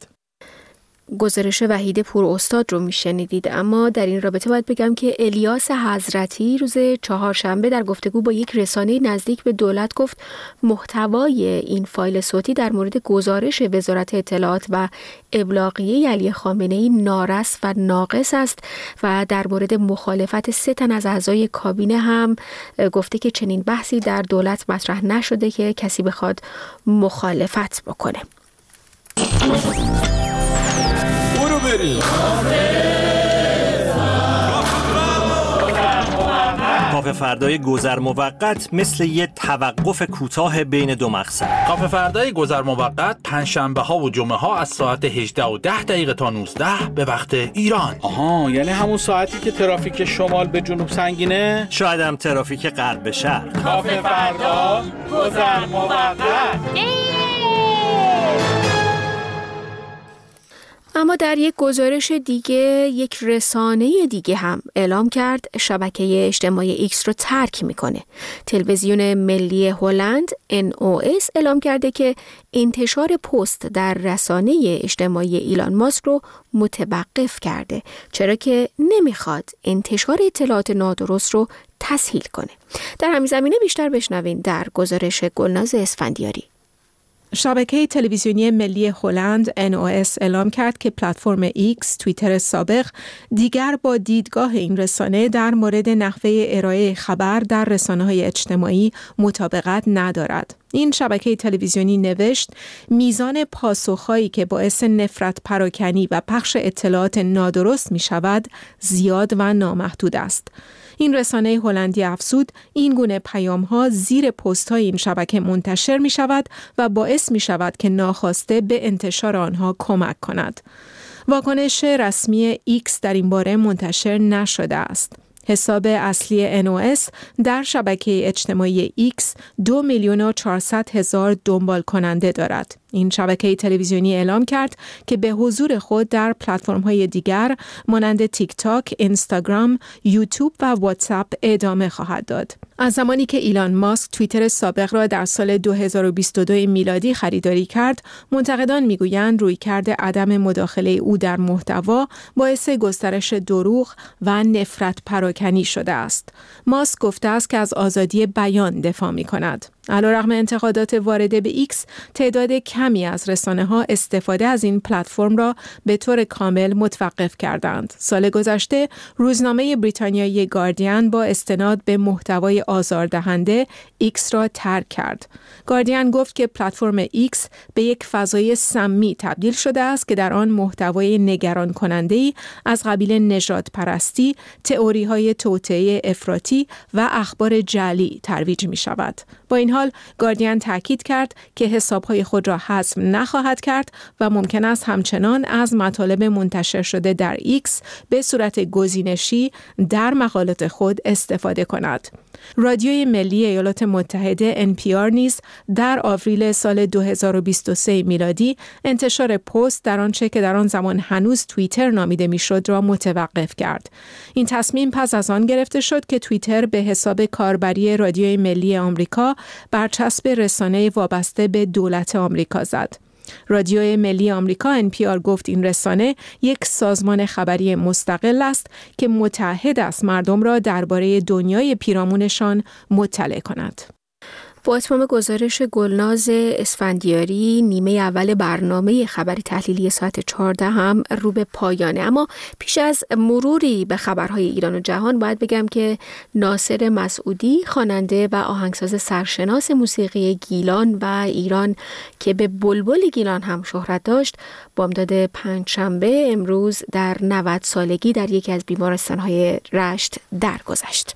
گزارش وحید پور استاد رو میشنیدید. اما در این رابطه باید بگم که الیاس حضرتی روز چهارشنبه در گفتگو با یک رسانه نزدیک به دولت گفت محتوای این فایل صوتی در مورد گزارش وزارت اطلاعات و ابلاغیه علی خامنه‌ای نارس و ناقص است و در مورد مخالفت سه تن از اعضای کابینه هم گفته که چنین بحثی در دولت مطرح نشده که کسی بخواد مخالفت بکنه. برو بریم کافه فردای گذر موقت مثل یه توقف کوتاه بین دو مقصد. کافه فردای گذر موقت پنجشنبه ها و جمعه ها از ساعت هجده و ده دقیقه تا نوزده به وقت ایران. آها، یعنی همون ساعتی که ترافیک شمال به جنوب سنگینه؟ شاید هم ترافیک غرب به شرق. کافه فردا گذر موقت. اما در یک گزارش دیگه یک رسانه دیگه هم اعلام کرد شبکه اجتماعی ایکس رو ترک میکنه. تلویزیون ملی هلند ان او اس اعلام کرده که انتشار پست در رسانه اجتماعی ایلان ماسک رو متوقف کرده، چرا که نمیخواد انتشار اطلاعات نادرست رو تسهیل کنه. در همین زمینه بیشتر بشنوین در گزارش گلناز اسفندیاری. شبکه تلویزیونی ملی هلند ان او اس اعلام کرد که پلتفرم ایکس، توییتر سابق، دیگر با دیدگاه این رسانه در مورد نحوه ارائه خبر در رسانه‌های اجتماعی مطابقت ندارد. این شبکه تلویزیونی نوشت میزان پاسخهایی که باعث نفرت پراکنی و پخش اطلاعات نادرست می شود زیاد و نامحدود است. این رسانه هلندی افزود این گونه پیام‌ها زیر پست‌های این شبکه منتشر می شود و باعث می شود که ناخواسته به انتشار آنها کمک کند. واکنش رسمی ایکس در این باره منتشر نشده است. حساب اصلی ان او اس در شبکه اجتماعی ایکس دو میلیون و چهارصد هزار دنبال کننده دارد. این شبکه تلویزیونی اعلام کرد که به حضور خود در پلتفرم‌های دیگر مانند تیک تاک، اینستاگرام، یوتیوب و واتساپ ادامه خواهد داد. از زمانی که ایلان ماسک توییتر سابق را در سال دو هزار و بیست و دو میلادی خریداری کرد، منتقدان میگویند رویکرد عدم مداخله او در محتوا باعث گسترش دروغ و نفرت پراکنی شده است. ماسک گفته است که از آزادی بیان دفاع می‌کند. علیرغم انتقادات وارده به ایکس، تعداد کمی از رسانه‌ها استفاده از این پلتفرم را به طور کامل متوقف کردند. سال گذشته روزنامه بریتانیایی گاردین با استناد به محتوای آزاردهنده ایکس را ترک کرد. گاردین گفت که پلتفرم ایکس به یک فضای سمی تبدیل شده است که در آن محتوای نگران کننده‌ای از قبیل نژاد پرستی، تئوری‌های توطئه افراطی و اخبار جعلی ترویج می‌شود. با این حال حال گاردین تاکید کرد که حسابهای خود را حذف نخواهد کرد و ممکن است همچنان از مطالب منتشر شده در ایکس به صورت گزینشی در مقالات خود استفاده کند. رادیوی ملی ایالات متحده ان پی آر نیز در آوریل سال دو هزار و بیست و سه میلادی انتشار پست در آنچه که در آن زمان هنوز توییتر نامیده میشد را متوقف کرد. این تصمیم پس از آن گرفته شد که توییتر به حساب کاربری رادیوی ملی آمریکا برچسب رسانه وابسته به دولت آمریکا زد. رادیوی ملی آمریکا ان پی آر گفت این رسانه یک سازمان خبری مستقل است که متعهد است مردم را درباره دنیای پیرامونشان مطلع کند. با اتمام گزارش گلناز اسفندیاری، نیمه اول برنامه خبری تحلیلی ساعت چهارده هم رو به پایانه. اما پیش از مروری به خبرهای ایران و جهان باید بگم که ناصر مسعودی، خواننده و آهنگساز سرشناس موسیقی گیلان و ایران که به بلبل گیلان هم شهرت داشت، بامداد پنجشنبه امروز در نود سالگی در یکی از بیمارستان‌های رشت درگذشت.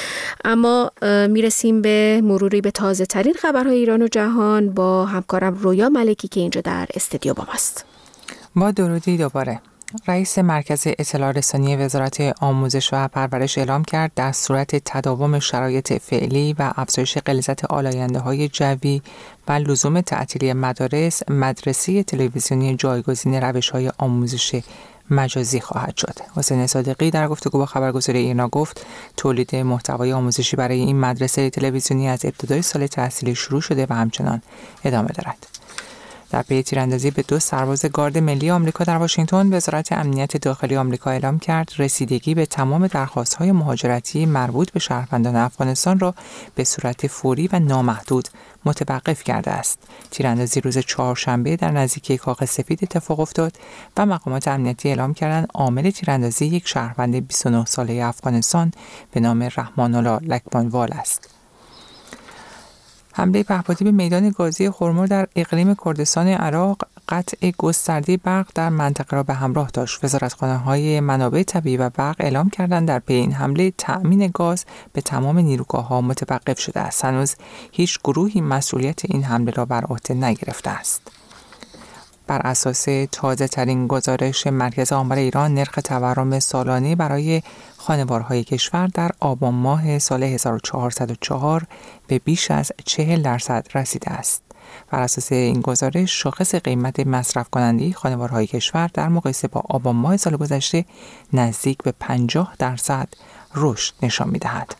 اما میرسیم به مروری به تازه ترین خبرهای ایران و جهان با همکارم رویا ملکی که اینجا در استودیو با ماست. با درودی دوباره. رئیس مرکز اطلاع رسانی وزارت آموزش و پرورش اعلام کرد در صورت تداوم شرایط فعلی و افزایش غلیظت آلاینده‌های جوی و لزوم تعطیلی مدارس، مدرسه تلویزیونی جایگزین روش‌های آموزش مجازی خواهد شد. حسین صادقی در گفتگو با خبرگزاری ایرنا گفت تولید محتوای آموزشی برای این مدرسه تلویزیونی از ابتدای سال تحصیلی شروع شده و همچنان ادامه دارد. در پی تیراندازی به دو سرباز گارد ملی آمریکا در واشنگتن، وزارت امنیت داخلی آمریکا اعلام کرد رسیدگی به تمام درخواست‌های مهاجرتی مربوط به شهروندان افغانستان را به صورت فوری و نامحدود متوقف کرده است. تیراندازی روز چهارشنبه در نزدیکی کاخ سفید اتفاق افتاد و مقامات امنیتی اعلام کردند عامل تیراندازی یک شهروند بیست و نه ساله افغانستان به نام رحمان الله لکبانوال است. حمله پهپادی به میدان گازی خرمور در اقلیم کردستان عراق قطع گسترده برق در منطقه را به همراه داشت. وزارتخانه‌های منابع طبیعی و برق اعلام کردند در پی این حمله تأمین گاز به تمام نیروگاه‌ها متوقف شده است. هنوز هیچ گروهی مسئولیت این حمله را بر عهده نگرفته است. بر اساس تازه ترین گزارش مرکز آمار ایران، نرخ تورم سالانه برای خانوارهای کشور در آبان ماه سال هزار و چهارصد و چهار به بیش از چهل درصد رسیده است. بر اساس این گزارش، شاخص قیمت مصرف کننده خانوارهای کشور در مقایسه با آبان ماه سال گذشته نزدیک به پنجاه درصد رشد نشان می‌دهد.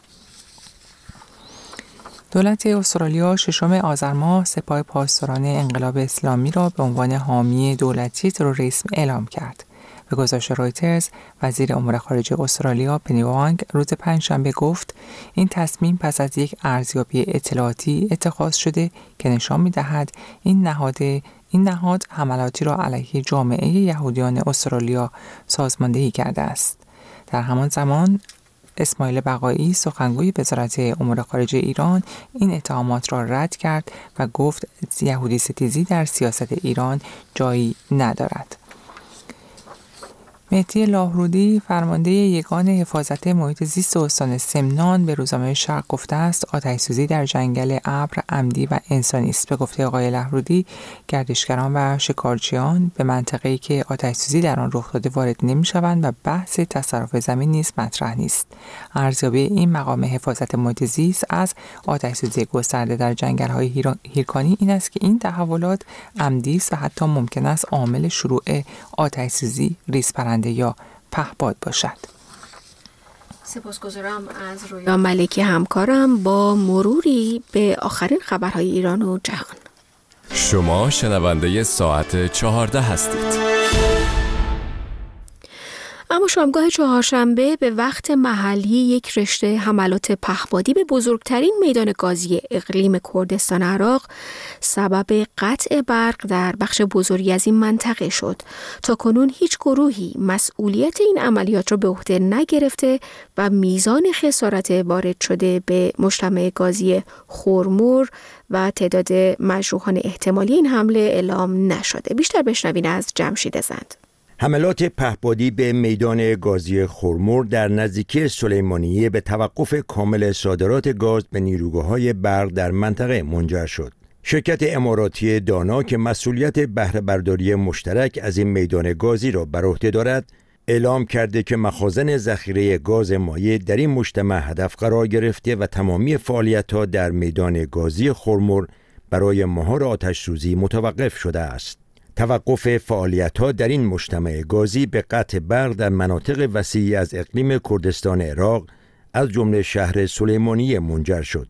دولت استرالیا ششم آذر ماه سپاه پاسداران انقلاب اسلامی را به عنوان حامی دولتی تروریسم اعلام کرد. به گزارش رایترز، وزیر امور خارجه استرالیا پنی وانگ روز پنجشنبه گفت این تصمیم پس از یک ارزیابی اطلاعاتی اتخاذ شده که نشان می‌دهد این نهاد این نهاد حملاتی را علیه جامعه یهودیان استرالیا سازماندهی کرده است. در همان زمان اسماعیل بقایی، سخنگوی وزارت امور خارجه ایران، این اتهامات را رد کرد و گفت یهودی ستیزی در سیاست ایران جایی ندارد. مهدی لاهرودی، فرمانده یگان حفاظت محیط زیست استان سمنان، به روزنامه شرق گفته است آتش‌سوزی در جنگل ابر عمدی و انسانی است. به گفته آقای لاهرودی، گردشگران و شکارچیان به منطقه‌ای که آتش‌سوزی در آن رخ داده وارد نمی‌شوند و بحث تصرف زمین نیز مطرح نیست. ارزیابی این مقام حفاظت محیط زیست از آتش‌سوزی گسترده در جنگل‌های هیرکانی این است که این تحولات عمدی است و حتی ممکن است عامل شروع آتش‌سوزی ریزپرنده یا پهپاد باشد. سپاسگزارم از رویا ملکی همکارم با مروری به آخرین خبرهای ایران و جهان. شما شنونده ساعت چهارده هستید. اما شامگاه چهارشنبه به وقت محلی یک رشته حملات پهپادی به بزرگترین میدان گازی اقلیم کردستان عراق سبب قطع برق در بخش بزرگی از این منطقه شد. تا کنون هیچ گروهی مسئولیت این عملیات را به عهده نگرفته و میزان خسارت وارد شده به مجتمع گازی خرمور و تعداد مجروحان احتمالی این حمله اعلام نشده. بیشتر بشنوین از جمشید زند. حملات پهپادی به میدان گازی خرمور در نزدیکی سلیمانیه به توقف کامل صادرات گاز به نیروگاه‌های برق در منطقه منجر شد. شرکت اماراتی دانا که مسئولیت بهره برداری مشترک از این میدان گازی را بر عهده دارد، اعلام کرده که مخازن ذخیره گاز مایع در این مجتمع هدف قرار گرفته و تمامی فعالیت‌ها در میدان گازی خرمور برای مهار آتش‌سوزی متوقف شده است. توقف فعالیت‌ها در این مجتمع گازی به قطع برق در مناطق وسیعی از اقلیم کردستان عراق از جمله شهر سلیمانیه منجر شد.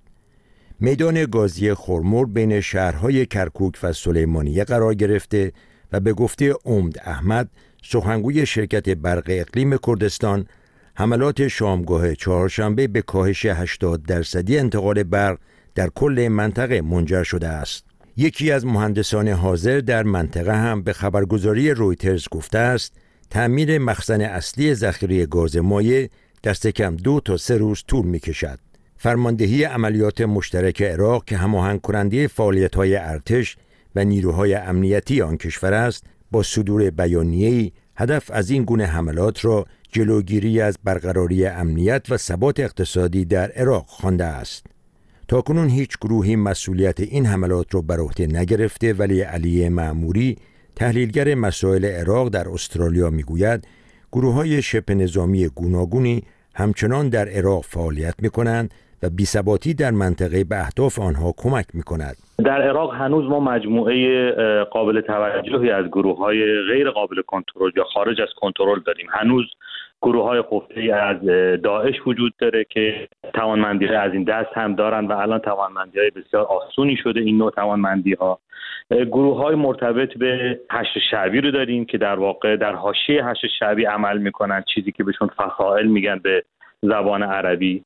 میدان گازی خرمور بین شهرهای کرکوک و سلیمانیه قرار گرفته و به گفته امید احمد، سخنگوی شرکت برق اقلیم کردستان، حملات شامگاه چهارشنبه به کاهش هشتاد درصدی انتقال برق در کل منطقه منجر شده است. یکی از مهندسان حاضر در منطقه هم به خبرگزاری رویترز گفته است تعمیر مخزن اصلی ذخیره گاز مایع دست کم دو تا سه روز طول می کشد. فرماندهی عملیات مشترک عراق که هماهنگ کننده فعالیت‌های ارتش و نیروهای امنیتی آن کشور است، با صدور بیانیه‌ای هدف از این گونه حملات را جلوگیری از برقراری امنیت و ثبات اقتصادی در عراق خوانده است. تاکنون هیچ گروهی مسئولیت این حملات را بر عهده نگرفته، ولی علی معموری، تحلیلگر مسائل عراق در استرالیا میگوید گروه‌های شبه نظامی گوناگونی همچنان در عراق فعالیت می‌کنند و بی‌ثباتی در منطقه به اهداف آنها کمک می‌کند. در عراق هنوز ما مجموعه قابل توجهی از گروه‌های غیر قابل کنترل یا خارج از کنترل داریم. هنوز گروه‌های خفته از داعش وجود داره که توانمندی از این دست هم دارن و الان توانمندی‌های بسیار آسونی شده این نوع توانمندی‌ها. گروه‌های مرتبط به حشد شعبی رو داریم که در واقع در حاشیه حشد شعبی عمل می‌کنن، چیزی که بهشون فصائل میگن به زبان عربی،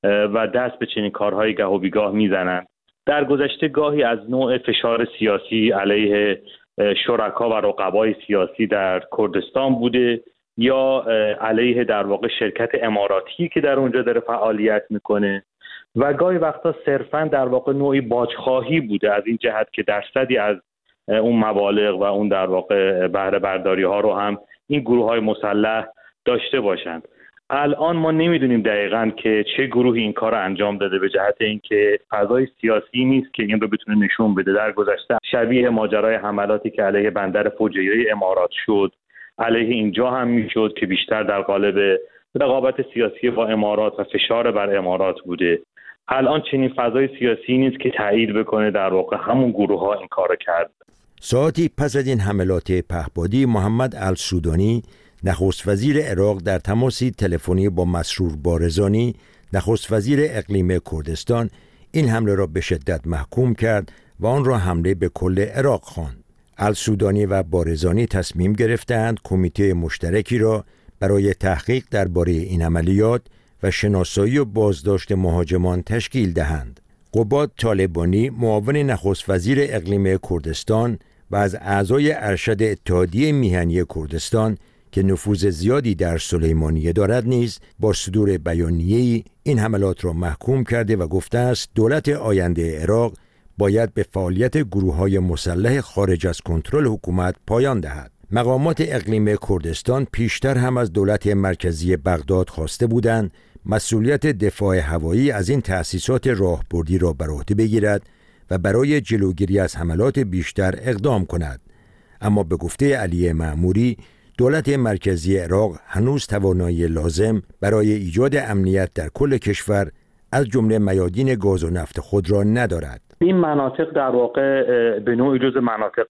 و دست به چنین کارهای گاه و بیگاه میزنن. در گذشته گاهی از نوع فشار سیاسی علیه شرکا و رقبای سیاسی در کردستان بوده یا علیه در واقع شرکت اماراتی که در اونجا داره فعالیت میکنه و گاهی وقتا صرفا در واقع نوعی باجخواهی بوده از این جهت که درصدی از اون مبالغ و اون در واقع بهره برداری ها رو هم این گروه های مسلح داشته باشند. الان ما نمیدونیم دقیقاً که چه گروهی این کار رو انجام داده، به جهت اینکه فضای سیاسی نیست که این رو بتونه نشون بده. در گذشته شبیه ماجرای حملاتی که علیه بندر فوجیه امارات شد، علیه اینجا هم میشد که بیشتر در قالب رقابت سیاسی با امارات و فشار بر امارات بوده. الان چنین فضای سیاسی نیست که تایید بکنه در واقع همون گروه ها این کار کرد. ساعتی پس از این حملات پهپادی، محمد السودانی، نخست وزیر عراق، در تماسی تلفنی با مسرور بارزانی، نخست وزیر اقلیم کردستان، این حمله را به شدت محکوم کرد و آن را حمله به کل عراق خواند. السودانی و بارزانی تصمیم گرفتند کمیته مشترکی را برای تحقیق درباره این عملیات و شناسایی و بازداشت مهاجمان تشکیل دهند. قباد طالبانی، معاون نخست وزیر اقلیم کردستان و از اعضای ارشد اتحادیه میهنی کردستان که نفوذ زیادی در سلیمانیه دارد نیز با صدور بیانیه‌ای این حملات را محکوم کرده و گفته است دولت آینده عراق باید به فعالیت گروه‌های مسلح خارج از کنترل حکومت پایان دهد. مقامات اقلیم کردستان پیشتر هم از دولت مرکزی بغداد خواسته بودند مسئولیت دفاع هوایی از این تأسیسات راهبردی را بر عهده بگیرد و برای جلوگیری از حملات بیشتر اقدام کند. اما به گفته علی معموری، دولت مرکزی عراق هنوز توانایی لازم برای ایجاد امنیت در کل کشور از جمله میادین گاز و نفت خود را ندارد. این مناطق در واقع به نوعی جز مناطق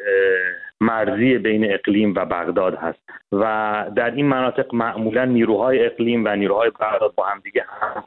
مرزی بین اقلیم و بغداد هست و در این مناطق معمولا نیروهای اقلیم و نیروهای بغداد با هم دیگه هم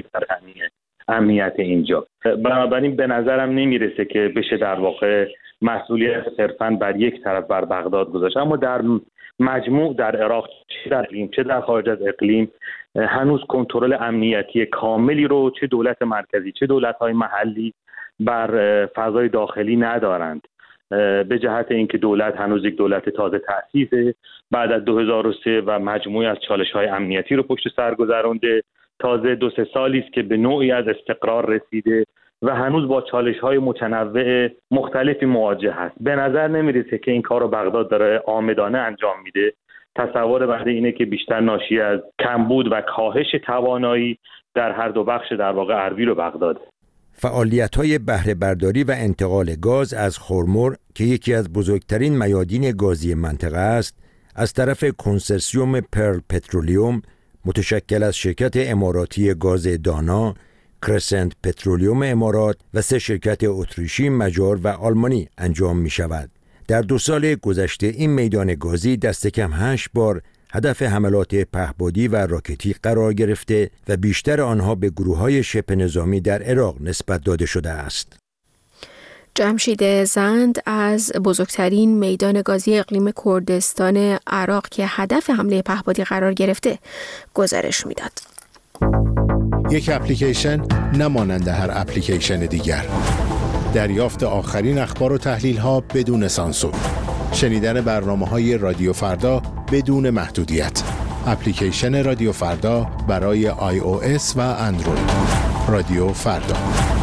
امنیت اینجا. بنابراین به نظرم نمیرسه که بشه در واقع مسئولیت صرفاً بر یک طرف بر بغداد گذاشت. اما در مجموع در عراق چه در اقلیم چه در خارج از اقلیم هنوز کنترل امنیتی کاملی رو چه دولت مرکزی چه دولت‌های محلی بر فضای داخلی ندارند، به جهت اینکه دولت هنوز یک دولت تازه تأسیسه، بعد از دو هزار و سه و مجموعی از چالش‌های امنیتی رو پشت سر گذرونده، تازه دو سه سالی است که به نوعی از استقرار رسیده و هنوز با چالش‌های متنوع مختلفی مواجه هست. به نظر نمی‌رسه که این کار رو بغداد داره عامدانه انجام میده. تصور بنده اینه که بیشتر ناشی از کمبود و کاهش توانایی در هر دو بخش در واقع اربیل و بغداد. فعالیت‌های بهره برداری و انتقال گاز از خرمر که یکی از بزرگترین میادین گازی منطقه است، از طرف کنسرسیوم پرل پترولیوم متشکل از شرکت اماراتی گاز دانا، کرسنت پترولیوم امارات و سه شرکت اتریشی، مجار و آلمانی انجام می شود. در دو سال گذشته این میدان گازی دست کم هشت بار هدف حملات پهپادی و راکتی قرار گرفته و بیشتر آنها به گروه‌های شبه نظامی در عراق نسبت داده شده است. جمشید زند از بزرگترین میدان گازی اقلیم کردستان عراق که هدف حمله پهپادی قرار گرفته گزارش میداد. یک اپلیکیشن نمانند هر اپلیکیشن دیگر. دریافت آخرین اخبار و تحلیل ها بدون سانسور. شنیدن برنامه‌های رادیو فردا بدون محدودیت. اپلیکیشن رادیو فردا برای آی او اس و اندروید. رادیو فردا.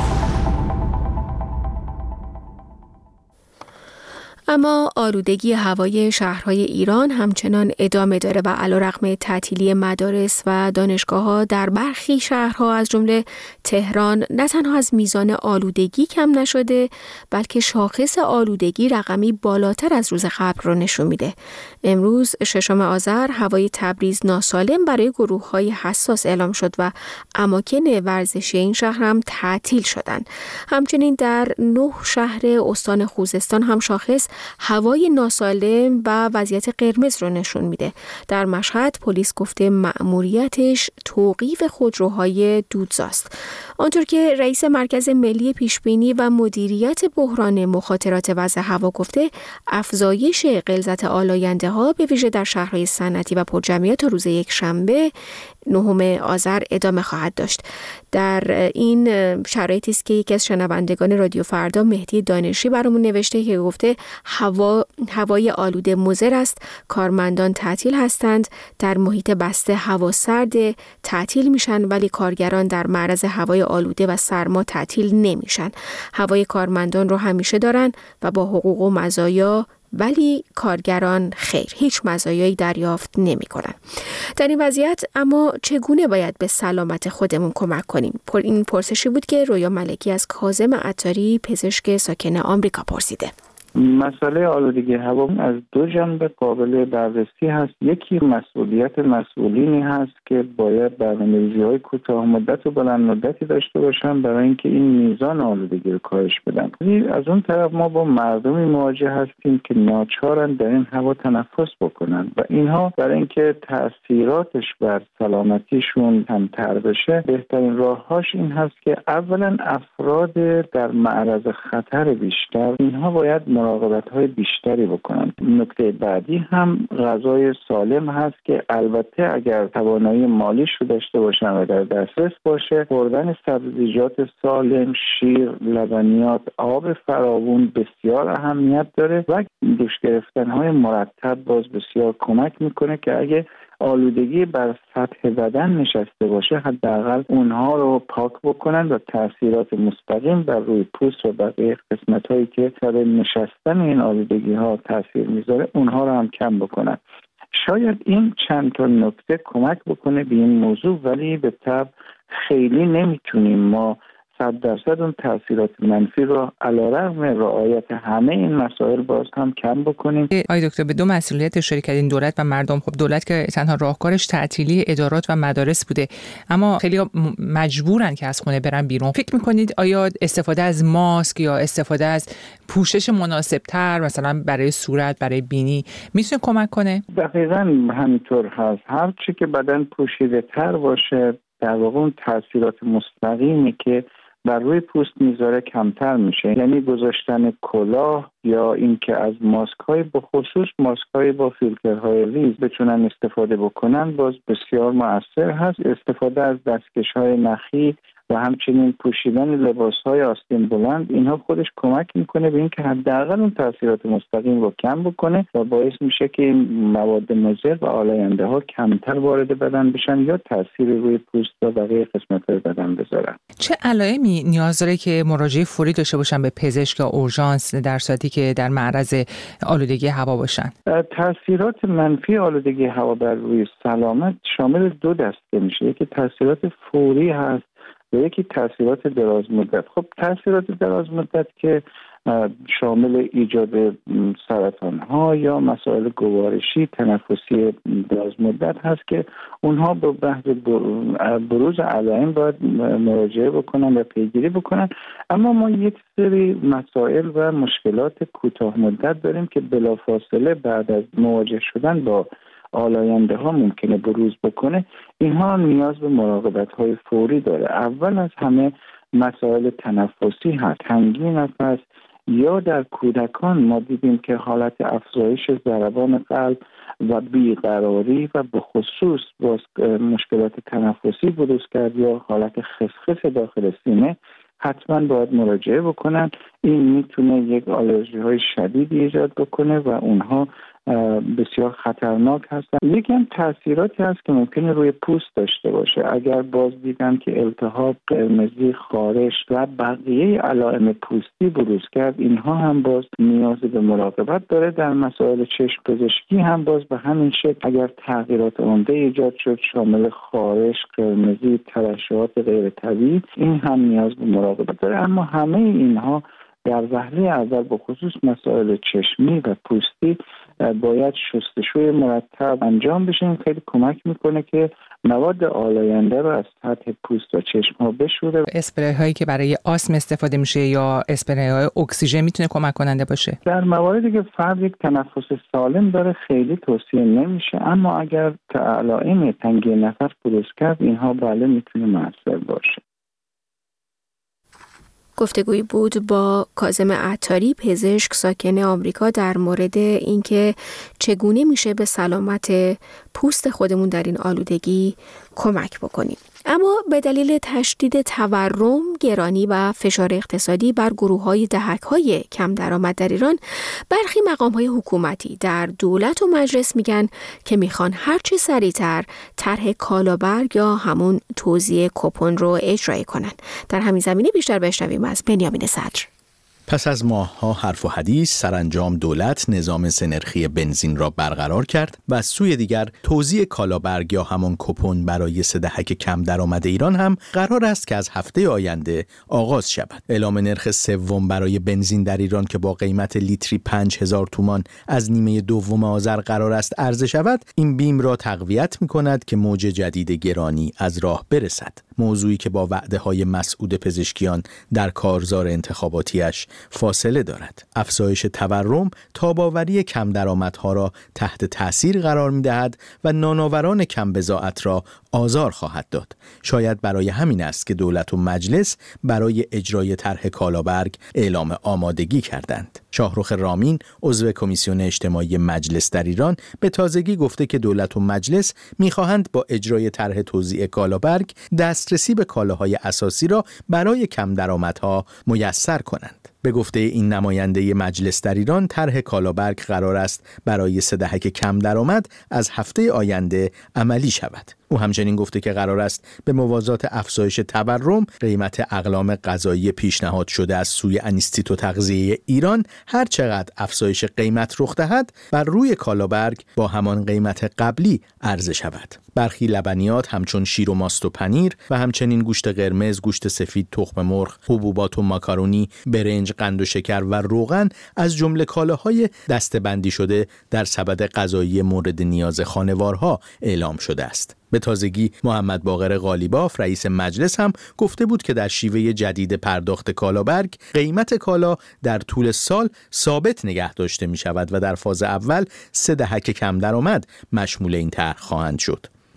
اما آلودگی هوای شهرهای ایران همچنان ادامه داره و علیرغم تعطیلی مدارس و دانشگاه‌ها در برخی شهرها از جمله تهران نه تنها از میزان آلودگی کم نشده بلکه شاخص آلودگی رقمی بالاتر از روز قبل رو نشون میده. امروز ششم آذر هوای تبریز ناسالم برای گروه‌های حساس اعلام شد و اماکن ورزشی این شهر هم تعطیل شدند. همچنین در نه شهر استان خوزستان هم شاخص هوای ناسالم و وضعیت قرمز رو نشون میده. در مشهد پلیس گفته مأموریتش توقیف خودروهای دودزاست. آنطور که رئیس مرکز ملی پیشبینی و مدیریت بحران مخاطرات وضع هوا گفته افزایش غلظت آلاینده ها به ویژه در شهرهای صنعتی و پرجمعیت تا روز یک شنبه نهم آذر ادامه خواهد داشت. در این شرایطی است که یکی از شنوندگان رادیو فردا مهدی دانشی برامون نوشته که گفته هوا هوای آلوده مضر است، کارمندان تعطیل هستند، در محیط بسته هوا سرد، تعطیل میشن ولی کارگران در معرض هوای آلوده و سرما تعطیل نمیشن. هوای کارمندان رو همیشه دارن و با حقوق و مزایا، ولی کارگران خیر، هیچ مزایایی دریافت نمی کنن. در این وضعیت اما چگونه باید به سلامت خودمون کمک کنیم؟ این پرسشی بود که رویا ملکی از کاظم عطاری پزشک ساکن آمریکا پرسیده. مسئله آلودگی هوا از دو جنبه قابل بررسی هست. یکی مسئولیت مسئولینی هست که باید برنامه‌ریزی‌های کوتاه مدت و بلند مدتی داشته باشن برای اینکه این میزان آلودگی رو کاهش بدن. از اون طرف ما با مردمی مواجه هستیم که ناچارن در این هوا تنفس بکنن و اینها برای اینکه تاثیراتش بر سلامتیشون کمتر بشه بهترین راههاش این هست که اولا افراد در معرض خطر بیشتر اینها باید مراقبت‌های بیشتری بکنن. نکته بعدی هم غذای سالم هست که البته اگر توانایی مالیش رو داشته باشن و در دسترس باشه، خوردن سبزیجات سالم، شیر، لبنیات، آب فراوون بسیار اهمیت داره و دوش گرفتن‌های مرتب باز بسیار کمک میکنه که اگه آلودگی بر سطح بدن نشسته باشه حداقل اونها رو پاک بکنن و تاثیرات مستقیم بر روی پوست و بقیه قسمت‌هایی که سر نشستن این آلودگی ها تاثیر میذاره اونها رو هم کم بکنن. شاید این چند تا نکته کمک بکنه به این موضوع، ولی به طب خیلی نمیتونیم ما صد درصد اون تاثیرات منفی رو علیرغم رعایت همه این مسائل باز هم کم بکنیم. آقای دکتر به دو مسئولیت اشاره کردین، دولت و مردم. خب دولت که تنها راهکارش تعطیلی ادارات و مدارس بوده، اما خیلی مجبورن که از خونه برن بیرون. فکر میکنید آیا استفاده از ماسک یا استفاده از پوشش مناسبتر مثلا برای صورت، برای بینی میتونه کمک کنه؟ دقیقاً همینطور هست. هر چی که بدن پوشیده تر باشه در واقع اون تاثیرات مستقیمی که بر روی پوست میذاره کمتر میشه. یعنی گذاشتن کلاه یا اینکه از ماسک های به خصوص ماسک های با فیلترهای ریز بتونن استفاده بکنن باز بسیار مؤثر هست. استفاده از دستکش های نخی و همچنین پوشیدن لباس‌های آستین بلند، اینها خودش کمک میکنه به اینکه حداقل اون تاثیرات مستقیم رو کم بکنه و باعث میشه که این مواد مضر و آلاینده‌ها کمتر وارد بدن بشن یا تاثیر روی پوست و بقیه قسمت‌های بدن بذارن. چه علائمی نیاز داره که مراجعه فوری داشته باشن به پزشک یا اورژانس در صورتی که در معرض آلودگی هوا باشن؟ تاثیرات منفی آلودگی هوا بر روی سلامت شامل دو دسته میشه، یکی تاثیرات فوری هست و یکی تاثیرات دراز مدت. خب تاثیرات دراز مدت که شامل ایجاد سرطان ها یا مسائل گوارشی تنفسی دراز مدت هست که اونها به بحث بروز علائم باید مراجعه بکنن و پیگیری بکنن. اما ما یک سری مسائل و مشکلات کوتاه مدت داریم که بلافاصله بعد از مواجه شدن با آلاینده ها ممکنه بروز بکنه. اینها نیاز به مراقبت های فوری داره. اول از همه مسائل تنفسی هست، تنگی نفس، یا در کودکان ما دیدیم که حالت افزایش ضربان قلب و بیقراری و به خصوص باز مشکلات تنفسی بروز کرد یا حالت خسخس داخل سینه، حتما باید مراجعه بکنن. این میتونه یک آلرژی های شدیدی ایجاد بکنه و اونها بسیار خطرناک هستن. یکی هم تاثیراتی هست که ممکنه روی پوست داشته باشه. اگر باز دیدن که التهاب، قرمزی، خارش و بقیه علائم پوستی بروز کرد، اینها هم باز نیاز به مراقبت داره. در مسائل چشم پزشکی هم باز به همین شکل اگر تغییرات عمده ایجاد شد شامل خارش، قرمزی، ترشحات غیر طبیعی، این هم نیاز به مراقبت داره. اما همه اینها در وهله اول به خصوص مسائل چشمی و پوستی باید شستشوی مرتب انجام بشه. این خیلی کمک میکنه که مواد آلاینده رو از سطح پوست و چشم ها بشوره. اسپری هایی که برای آسم استفاده میشه یا اسپری های اکسیژن میتونه کمک کننده باشه؟ در مواردی که فرد یک تنفس سالم داره خیلی توصیه نمیشه، اما اگر علائم تنگی نفس بروز کرد اینها بله میتونه مؤثر باشه. گفتگویی بود با کاظم عطاری، پزشک ساکن آمریکا، در مورد اینکه چگونه میشه به سلامت پوست خودمون در این آلودگی کمک بکنیم. اما به دلیل تشدید تورم، گرانی و فشار اقتصادی بر گروه‌های دهک‌های کم درآمد در ایران، برخی مقام‌های حکومتی در دولت و مجلس میگن که میخوان هرچه سریعتر طرح کالابرگ یا همون توزیع کوپن رو اجرا کنن. در همین زمینه بیشتر بشنویم از بنیامین صدر. پس از ماه‌ها حرف و حدیث، سرانجام دولت نظام سه‌نرخی بنزین را برقرار کرد و از سوی دیگر توزیع کالابرگ یا همان کوپن برای سه دهک کم درآمد ایران هم قرار است که از هفته آینده آغاز شود. اعلام نرخ سوم برای بنزین در ایران که با قیمت لیتری پنج هزار تومان از نیمه دوم آذر قرار است عرضه شود، این بیم را تقویت می‌کند که موج جدید گرانی از راه برسد. موضوعی که با وعده‌های مسعود پزشکیان در کارزار انتخاباتیش فاصله دارد. افزایش تورم تاب‌آوری کم درآمدها را تحت تأثیر قرار می‌دهد و نانآوران کم بضاعت را آزار خواهد داد. شاید برای همین است که دولت و مجلس برای اجرای طرح کالابرگ اعلام آمادگی کردند. شاهرخ رامین، عضو کمیسیون اجتماعی مجلس در ایران، به تازگی گفته که دولت و مجلس می‌خواهند با اجرای طرح توزیع کالابرگ دسترسی به کالاهای اساسی را برای کم درآمدها میسر کنند. به گفته این نماینده مجلس در ایران، طرح کالابرگ قرار است برای سه دهک کم درآمد از هفته آینده عملی شود. او همچنین گفته که قرار است به موازات افزایش تورم قیمت اقلام غذایی پیشنهاد شده از سوی انیستیتو تغذیه ایران هر چقدر افزایش قیمت رخ دهد بر روی کالابرگ با همان قیمت قبلی عرضه شود. برخی لبنیات همچون شیر و ماست و پنیر و همچنین گوشت قرمز، گوشت سفید، تخم مرغ، حبوبات و ماکارونی، برنج، قند و شکر و روغن از جمله کالاهای دسته‌بندی شده در سبد غذایی مورد نیاز خانوارها اعلام شده است. به تازگی محمد باقر قالیباف رئیس مجلس هم گفته بود که در شیوه جدید پرداخت کالابرگ قیمت کالا در طول سال ثابت نگه داشته می شود و در فاز اول سه دهک کم درآمد مشمول این طرح خواهند شد.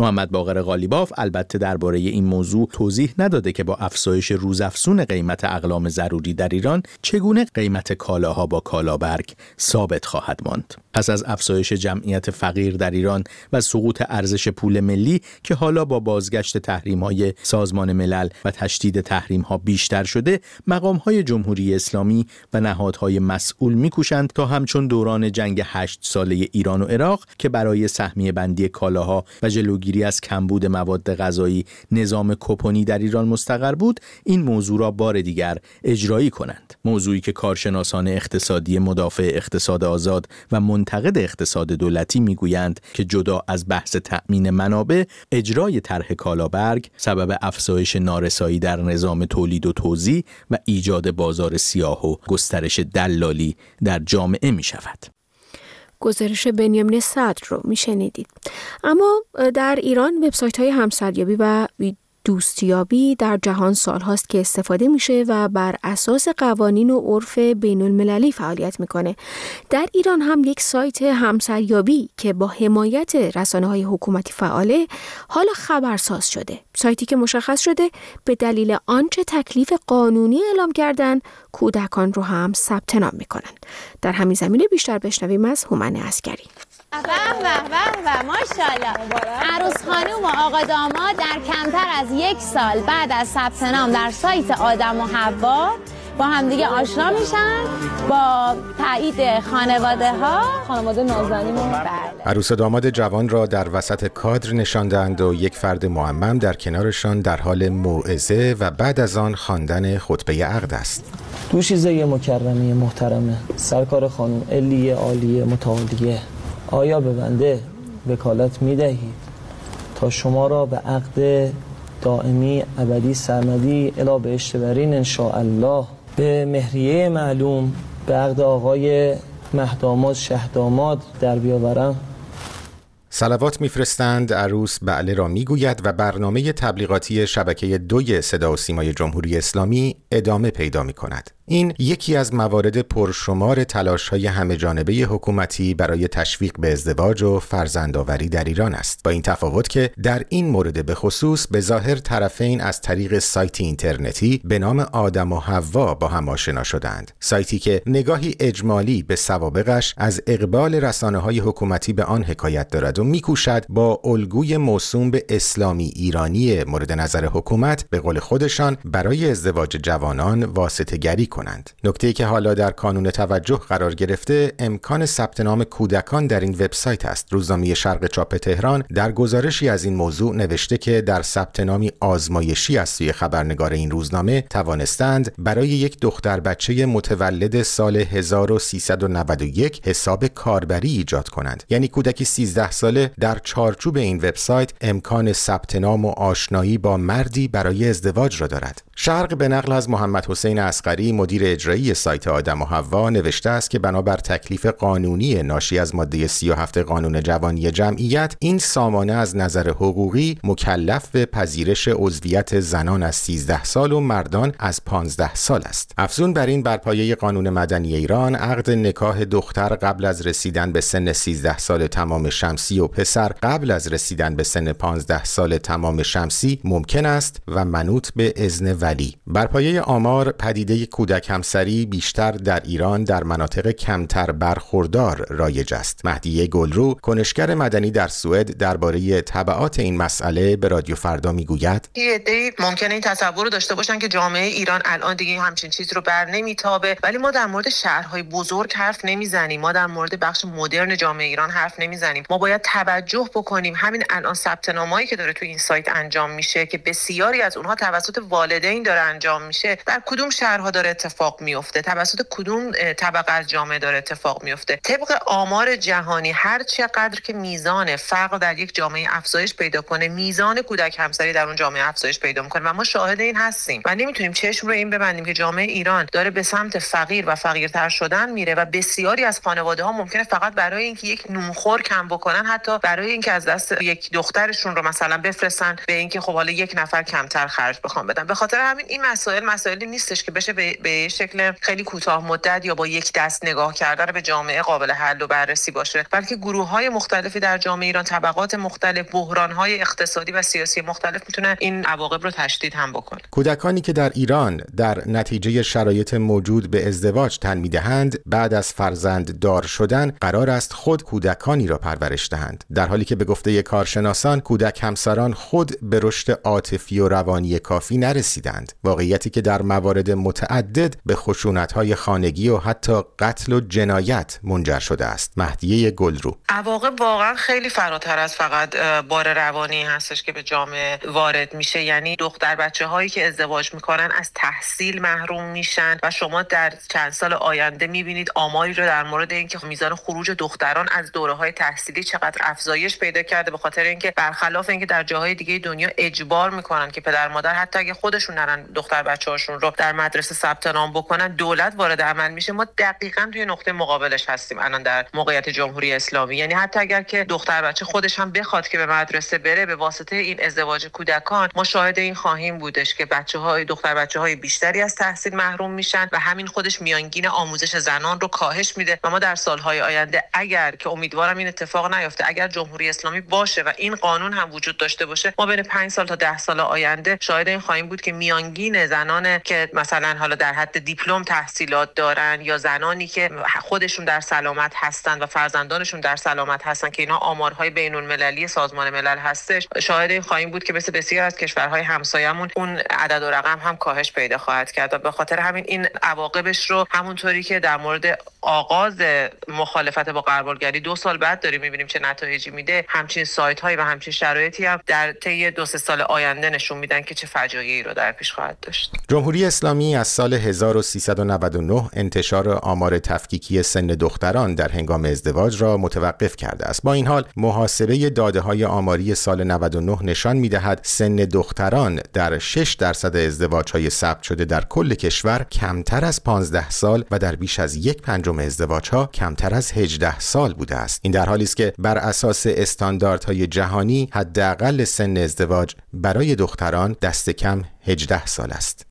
محمد باقر قالیباف البته درباره این موضوع توضیح نداده که با افزایش روزافزون قیمت اقلام ضروری در ایران چگونه قیمت کالاها با کالابرگ ثابت خواهد ماند. پس از افزایش جمعیت فقیر در ایران و سقوط ارزش پول ملی که حالا با بازگشت تحریم‌های سازمان ملل و تشدید تحریم‌ها بیشتر شده، مقام‌های جمهوری اسلامی و نهادهای مسئول می‌کوشند تا همچون دوران جنگ هشت ساله ایران و عراق که برای سهمیه بندی کالاها و جلوگیری از کمبود مواد غذایی نظام کوپنی در ایران مستقر بود، این موضوع را بار دیگر اجرایی کنند. موضوعی که کارشناسان اقتصادی مدافع اقتصاد آزاد و منتقد اقتصاد دولتی میگویند که جدا از بحث تأمین منابع، اجرای طرح کالابرگ سبب افزایش نارسایی در نظام تولید و توزیع و ایجاد بازار سیاه و گسترش دلالی در جامعه می شود. گزارش بنیامین صدر رو میشنیدید. اما در ایران وبسایت‌های همسریابی و دوستیابی در جهان سالهاست که استفاده میشه و بر اساس قوانین و عرف بین المللی فعالیت میکنه. در ایران هم یک سایت همسریابی که با حمایت رسانه‌های حکومتی فعاله حالا خبرساز شده. سایتی که مشخص شده به دلیل آنچه تکلیف قانونی اعلام کردن کودکان رو هم ثبت نام میکنن. در همین زمینه بیشتر بشنویم از هومن عسکری. به به به به ماشاءالله. عروس خانوم و آقا داماد در کمتر از یک سال بعد از ثبت نام در سایت آدم و حوا با همدیگه آشنا میشن، با تایید خانواده ها، خانواده نازنین و عروس و داماد جوان را در وسط کادر نشاندند و یک فرد معمم در کنارشان در حال موعظه و بعد از آن خواندن خطبه عقد است. دوشیزه مکرمه محترمه سرکار خانم علیه عالیه متعالیه، آیا به بنده وکالت می دهید تا شما را به عقد دائمی ابدی سرمدی الی بهشت برین ان شاء الله به مهریه معلوم به عقد آقای مهداماد شهداماد در بیاورم؟ صلوات میفرستند، عروس بعله را میگوید و برنامه تبلیغاتی شبکه دوی صدا و سیمای جمهوری اسلامی ادامه پیدا می کند. این یکی از موارد پرشمار تلاش‌های همه‌جانبه حکومتی برای تشویق به ازدواج و فرزندآوری در ایران است، با این تفاوت که در این مورد به خصوص به ظاهر طرفین از طریق سایت اینترنتی به نام آدم و حوا با هم آشنا شدند. سایتی که نگاهی اجمالی به سوابقش از اقبال رسانه‌های حکومتی به آن حکایت دارد و می‌کوشد با الگوی موسوم به اسلامی ایرانی مورد نظر حکومت به قول خودشان برای ازدواج جوانان واسطه‌گری کنند. نکته‌ای که حالا در کانون توجه قرار گرفته امکان ثبت نام کودکان در این وبسایت است. روزنامه شرق چاپ تهران در گزارشی از این موضوع نوشته که در ثبت نامی آزمایشی از سوی خبرنگار این روزنامه توانستند برای یک دختر بچه متولد سال هزار و سیصد و نود و یک حساب کاربری ایجاد کنند. یعنی کودکی سیزده ساله در چارچوب این وبسایت امکان ثبت نام و آشنایی با مردی برای ازدواج را دارد. شرق به نقل از محمد حسین عسقری مدیر اجرایی سایت آدم و حوا نوشته است که بنابر تکلیف قانونی ناشی از ماده سی و هفت قانون جوانی جمعیت، این سامانه از نظر حقوقی مکلف به پذیرش عضویت زنان از سیزده سال و مردان از پانزده سال است. افزون بر این، بر پایه قانون مدنی ایران عقد نکاح دختر قبل از رسیدن به سن سیزده سال تمام شمسی و پسر قبل از رسیدن به سن پانزده سال تمام شمسی ممکن است و منوط به اذن ولی. بر پایه آمار، پدیده کودک همسری بیشتر در ایران در مناطق کمتر برخوردار رایج است. مهدیه گلرو، کنشگر مدنی در سوئد، درباره تبعات این مسئله به رادیو فردا میگوید: یه عده‌ای ممکنه این تصور رو داشته باشن که جامعه ایران الان دیگه همچین چیزی رو بر نمیتابه، ولی ما در مورد شهرهای بزرگ حرف نمیزنیم، ما در مورد بخش مدرن جامعه ایران حرف نمیزنیم. ما باید توجه بکنیم همین الان ثبت نامه‌ای که داره تو این سایت انجام میشه که بسیاری از اونها توسط والدین داره انجام میشه، در کدوم شهرها داره اتفاق میفته، توسط کدوم طبقه از جامعه داره اتفاق میفته. طبق آمار جهانی هر چقدر که میزان فقر در یک جامعه افزایش پیدا کنه، میزان کودک همسری در اون جامعه افزایش پیدا میکنه و ما شاهد این هستیم و نمیتونیم چشم رو این ببندیم که جامعه ایران داره به سمت فقیر و فقیرتر شدن میره و بسیاری از خانواده ها ممکنه فقط برای اینکه یک نونخور کم بکنن، حتی برای اینکه از دست یک دخترشون رو مثلا بفرستن به اینکه خب حالا یک نفر کمتر خرج بخوام بدن، به خاطر همین این مسائل مسائلی نیستش که بشه به, به شکل خیلی کوتاه مدت یا با یک دست نگاه کردن به جامعه قابل حل و بررسی باشه، بلکه گروه‌های مختلفی در جامعه ایران، طبقات مختلف، بحران‌های اقتصادی و سیاسی مختلف میتونه این عواقب رو تشدید هم بکنه. کودکانی که در ایران در نتیجه شرایط موجود به ازدواج تن می‌دهند، بعد از فرزند دار شدن قرار است خود کودکانی را پرورش دهند، در حالی که به گفته کارشناسان کودک همسران خود به رشد عاطفی و روانی کافی نرسیدند، واقعیتی که در موارد متعدد به خشونت‌های خانگی و حتی قتل و جنایت منجر شده است. مهدیه گلرو: عواقب واقعا خیلی فراتر از فقط بار روانی هستش که به جامعه وارد میشه. یعنی دختر بچه هایی که ازدواج میکنن از تحصیل محروم میشن و شما در چند سال آینده میبینید آماری رو در مورد اینکه میزان خروج دختران از دوره‌های تحصیلی چقدر افزایش پیدا کرده، به خاطر اینکه برخلاف اینکه در جاهای دیگه دنیا اجبار میکنن که پدر مادر حتی اگه خودشون نرن دختر بچه‌هاشون رو در مدرسه ثبت نام بکنن، دولت وارد عمل میشه. ما دقیقاً توی نقطه مقابلش هستیم الان در موقعیت جمهوری اسلامی. یعنی حتی اگر که دختر بچه خودش هم بخواد که به مدرسه بره، به واسطه این ازدواج کودکان ما شاهد این خواهیم بودش که بچه‌های دختر بچه‌های بیشتری از تحصیل محروم میشن و همین خودش میانگین آموزش زنان رو کاهش میده و ما در سالهای آینده اگر که امیدوارم این اتفاق نیفته، اگر جمهوری اسلامی باشه و این قانون هم وجود داشته باشه، ما بین پنج سال تا ده سال آینده شاهد این خواهیم بود که میانگین زنان که مثلا حالا در حد دیپلم تحصیلات دارن یا زنانی که خودشون در سلامت هستن و فرزندانشون در سلامت هستن که اینا آمارهای بین‌المللی سازمان ملل هستش، شاهد این خواهیم بود که مثل بسیار از کشورهای همسایمون اون عدد و رقم هم کاهش پیدا خواهد کرد و به خاطر همین این عواقبش رو همونطوری که در مورد آغاز مخالفت با غربالگری دو سال بعد داریم می‌بینیم چه نتایجی میده، همچین سایت‌هایی و همچین شرایطی هم در طی دو سه سال آینده نشون میدن که چه فجایعی رو در پیش خواهد داشت. جمهوری اسلامی از سال هزار و سیصد و نود و نه انتشار آمار تفکیکی سن دختران در هنگام ازدواج را متوقف کرده است. با این حال محاسبه داده‌های آماری سال نود و نه نشان می‌دهد سن دختران در شش درصد ازدواج‌های ثبت شده در کل کشور کمتر از پانزده سال و در بیش از یک پنجم ازدواج‌ها کمتر از هجده سال بوده است. این در حالی است که بر اساس استانداردهای جهانی حداقل سن ازدواج برای دختران دست کم هجده سال است.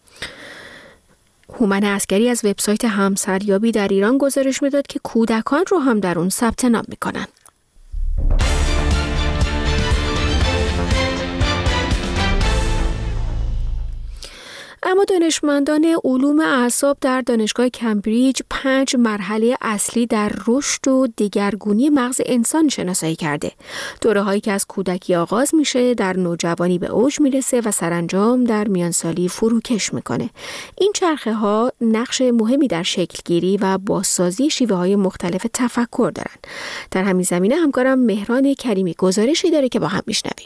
هومن عسکری از وبسایت همسریابی در ایران گزارش میداد که کودکان رو هم در اون ثبت نام میکنن. اما دانشمندان علوم اعصاب در دانشگاه کمبریج پنج مرحله اصلی در رشد و دگرگونی مغز انسان شناسایی کرده. دوره‌هایی که از کودکی آغاز میشه، در نوجوانی به اوج میرسه و سرانجام در میانسالی فروکش میکنه. این چرخه ها نقش مهمی در شکلگیری و بازسازی شیوه های مختلف تفکر دارن. در همین زمینه همکارم مهران کریمی گزارشی داره که با هم میشنویم.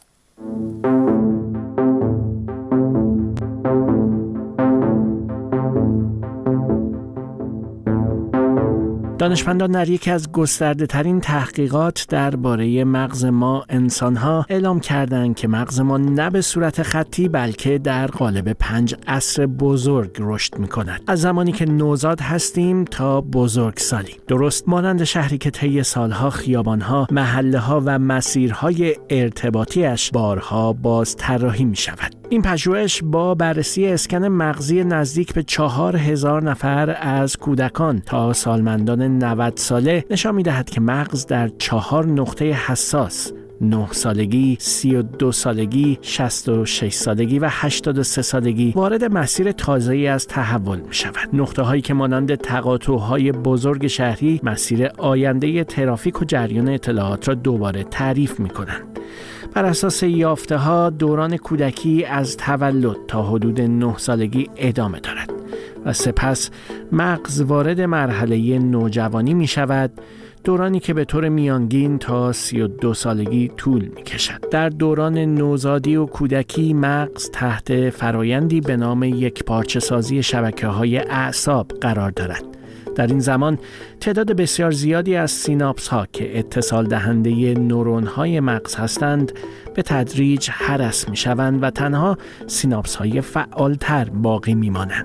دانشمندان در یکی از گسترده ترین تحقیقات درباره مغز ما انسان‌ها اعلام کردند که مغز ما نه به صورت خطی بلکه در قالب پنج عصر بزرگ رشد می‌کند. از زمانی که نوزاد هستیم تا بزرگسالی. درست مانند شهری که طی سالها خیابان‌ها، محله‌ها و مسیرهای ارتباطیش بارها باز طراحی می‌شود. این پژوهش با بررسی اسکن مغزی نزدیک به چهار هزار نفر از کودکان تا سالمندان نود ساله نشان می‌دهد که مغز در چهار نقطه حساس، نه سالگی، سی و دو سالگی، شصت و شش سالگی و هشتاد و سه سالگی وارد مسیر تازه‌ای از تحول می‌شود. نقطه‌هایی که مانند تقاطع‌های بزرگ شهری مسیر آینده ترافیک و جریان اطلاعات را دوباره تعریف می‌کنند. بر اساس یافته‌ها دوران کودکی از تولد تا حدود نه سالگی ادامه دارد و سپس مغز وارد مرحله نوجوانی می شود، دورانی که به طور میانگین تا سی و دو سالگی طول می کشد. در دوران نوزادی و کودکی مغز تحت فرایندی به نام یک پارچه سازی شبکه های اعصاب قرار دارد. در این زمان تعداد بسیار زیادی از سیناپس ها که اتصال دهنده نورون های مغز هستند به تدریج هرس می شوند و تنها سیناپس های فعالتر باقی می مانند.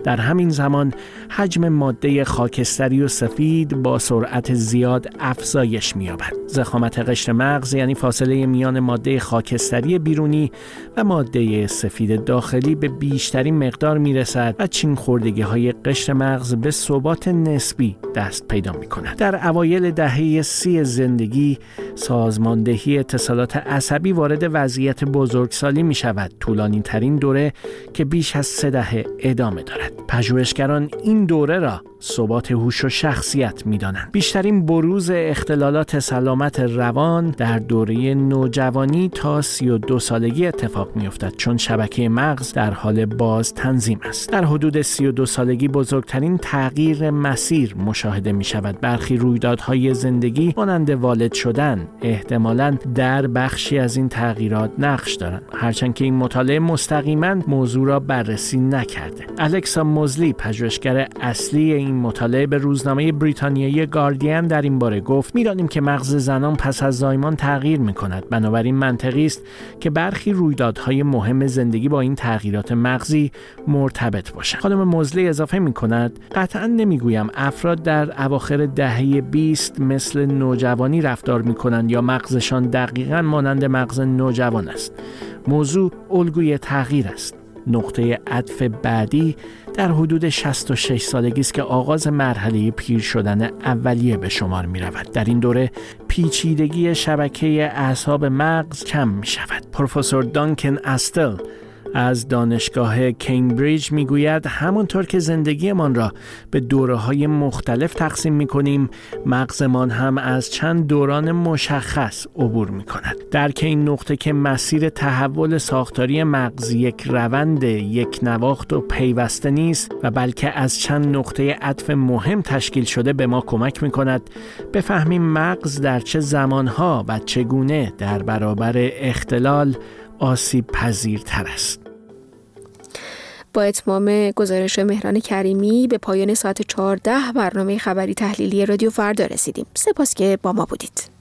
در همین زمان حجم ماده خاکستری و سفید با سرعت زیاد افزایش می‌یابد. ضخامت قشر مغز یعنی فاصله میان ماده خاکستری بیرونی و ماده سفید داخلی به بیشترین مقدار میرسد و چین خوردگی‌های قشر مغز به ثبات نسبی دست پیدا می‌کند. در اوایل دهه سی زندگی سازماندهی اتصالات عصبی وارد وضعیت بزرگسالی می‌شود، طولانی ترین دوره که بیش از سه دهه ادامه دارد. پژوهشگران این دوره را ثبات هوش و شخصیت می‌دانند. بیشترین بروز اختلالات سلامت روان در دوره نوجوانی تا سی و دو سالگی اتفاق می‌افتد، چون شبکه مغز در حال باز تنظیم است. در حدود سی و دو سالگی بزرگترین تغییر مسیر مشاهده می‌شود. برخی رویدادهای زندگی مانند والد شدن احتمالاً در بخشی از این تغییرات نقش دارند، هرچند که این مطالعه مستقیما موضوع را بررسی نکرده. الکسا موزلی، پژوهشگر اصلی این مطالعه، به روزنامه بریتانیایی گاردین در این باره گفت: می‌دانیم که مغز زنان پس از زایمان تغییر می‌کند، بنابراین منطقی است که برخی رویدادهای مهم زندگی با این تغییرات مغزی مرتبط باشند. خانم موزلی اضافه می‌کند: قطعاً نمی‌گویم افراد در اواخر دهه بیست مثل نوجوانی رفتار می‌کنند یا مغزشان دقیقاً مانند مغز نوجوان است. موضوع الگوی تغییر است. نقطه عطف بعدی در حدود شصت و شش سالگی است که آغاز مرحله پیر شدن اولیه به شمار می رود. در این دوره پیچیدگی شبکه اعصاب مغز کم می شود. پروفسور دانکن استل از دانشگاه کمبریج میگوید همانطور که زندگیمان را به دوره‌های مختلف تقسیم می‌کنیم، مغزمان هم از چند دوران مشخص عبور می‌کند. درک این نقطه که مسیر تحول ساختاری مغز یک روند یک نواخت و پیوسته نیست و بلکه از چند نقطه عطف مهم تشکیل شده به ما کمک می‌کند بفهمیم مغز در چه زمانها و چگونه در برابر اختلال آسیب پذیرتر است. با اتمام گزارش مهران کریمی به پایان ساعت چهارده برنامه خبری تحلیلی رادیو فردا رسیدیم. سپاس که با ما بودید.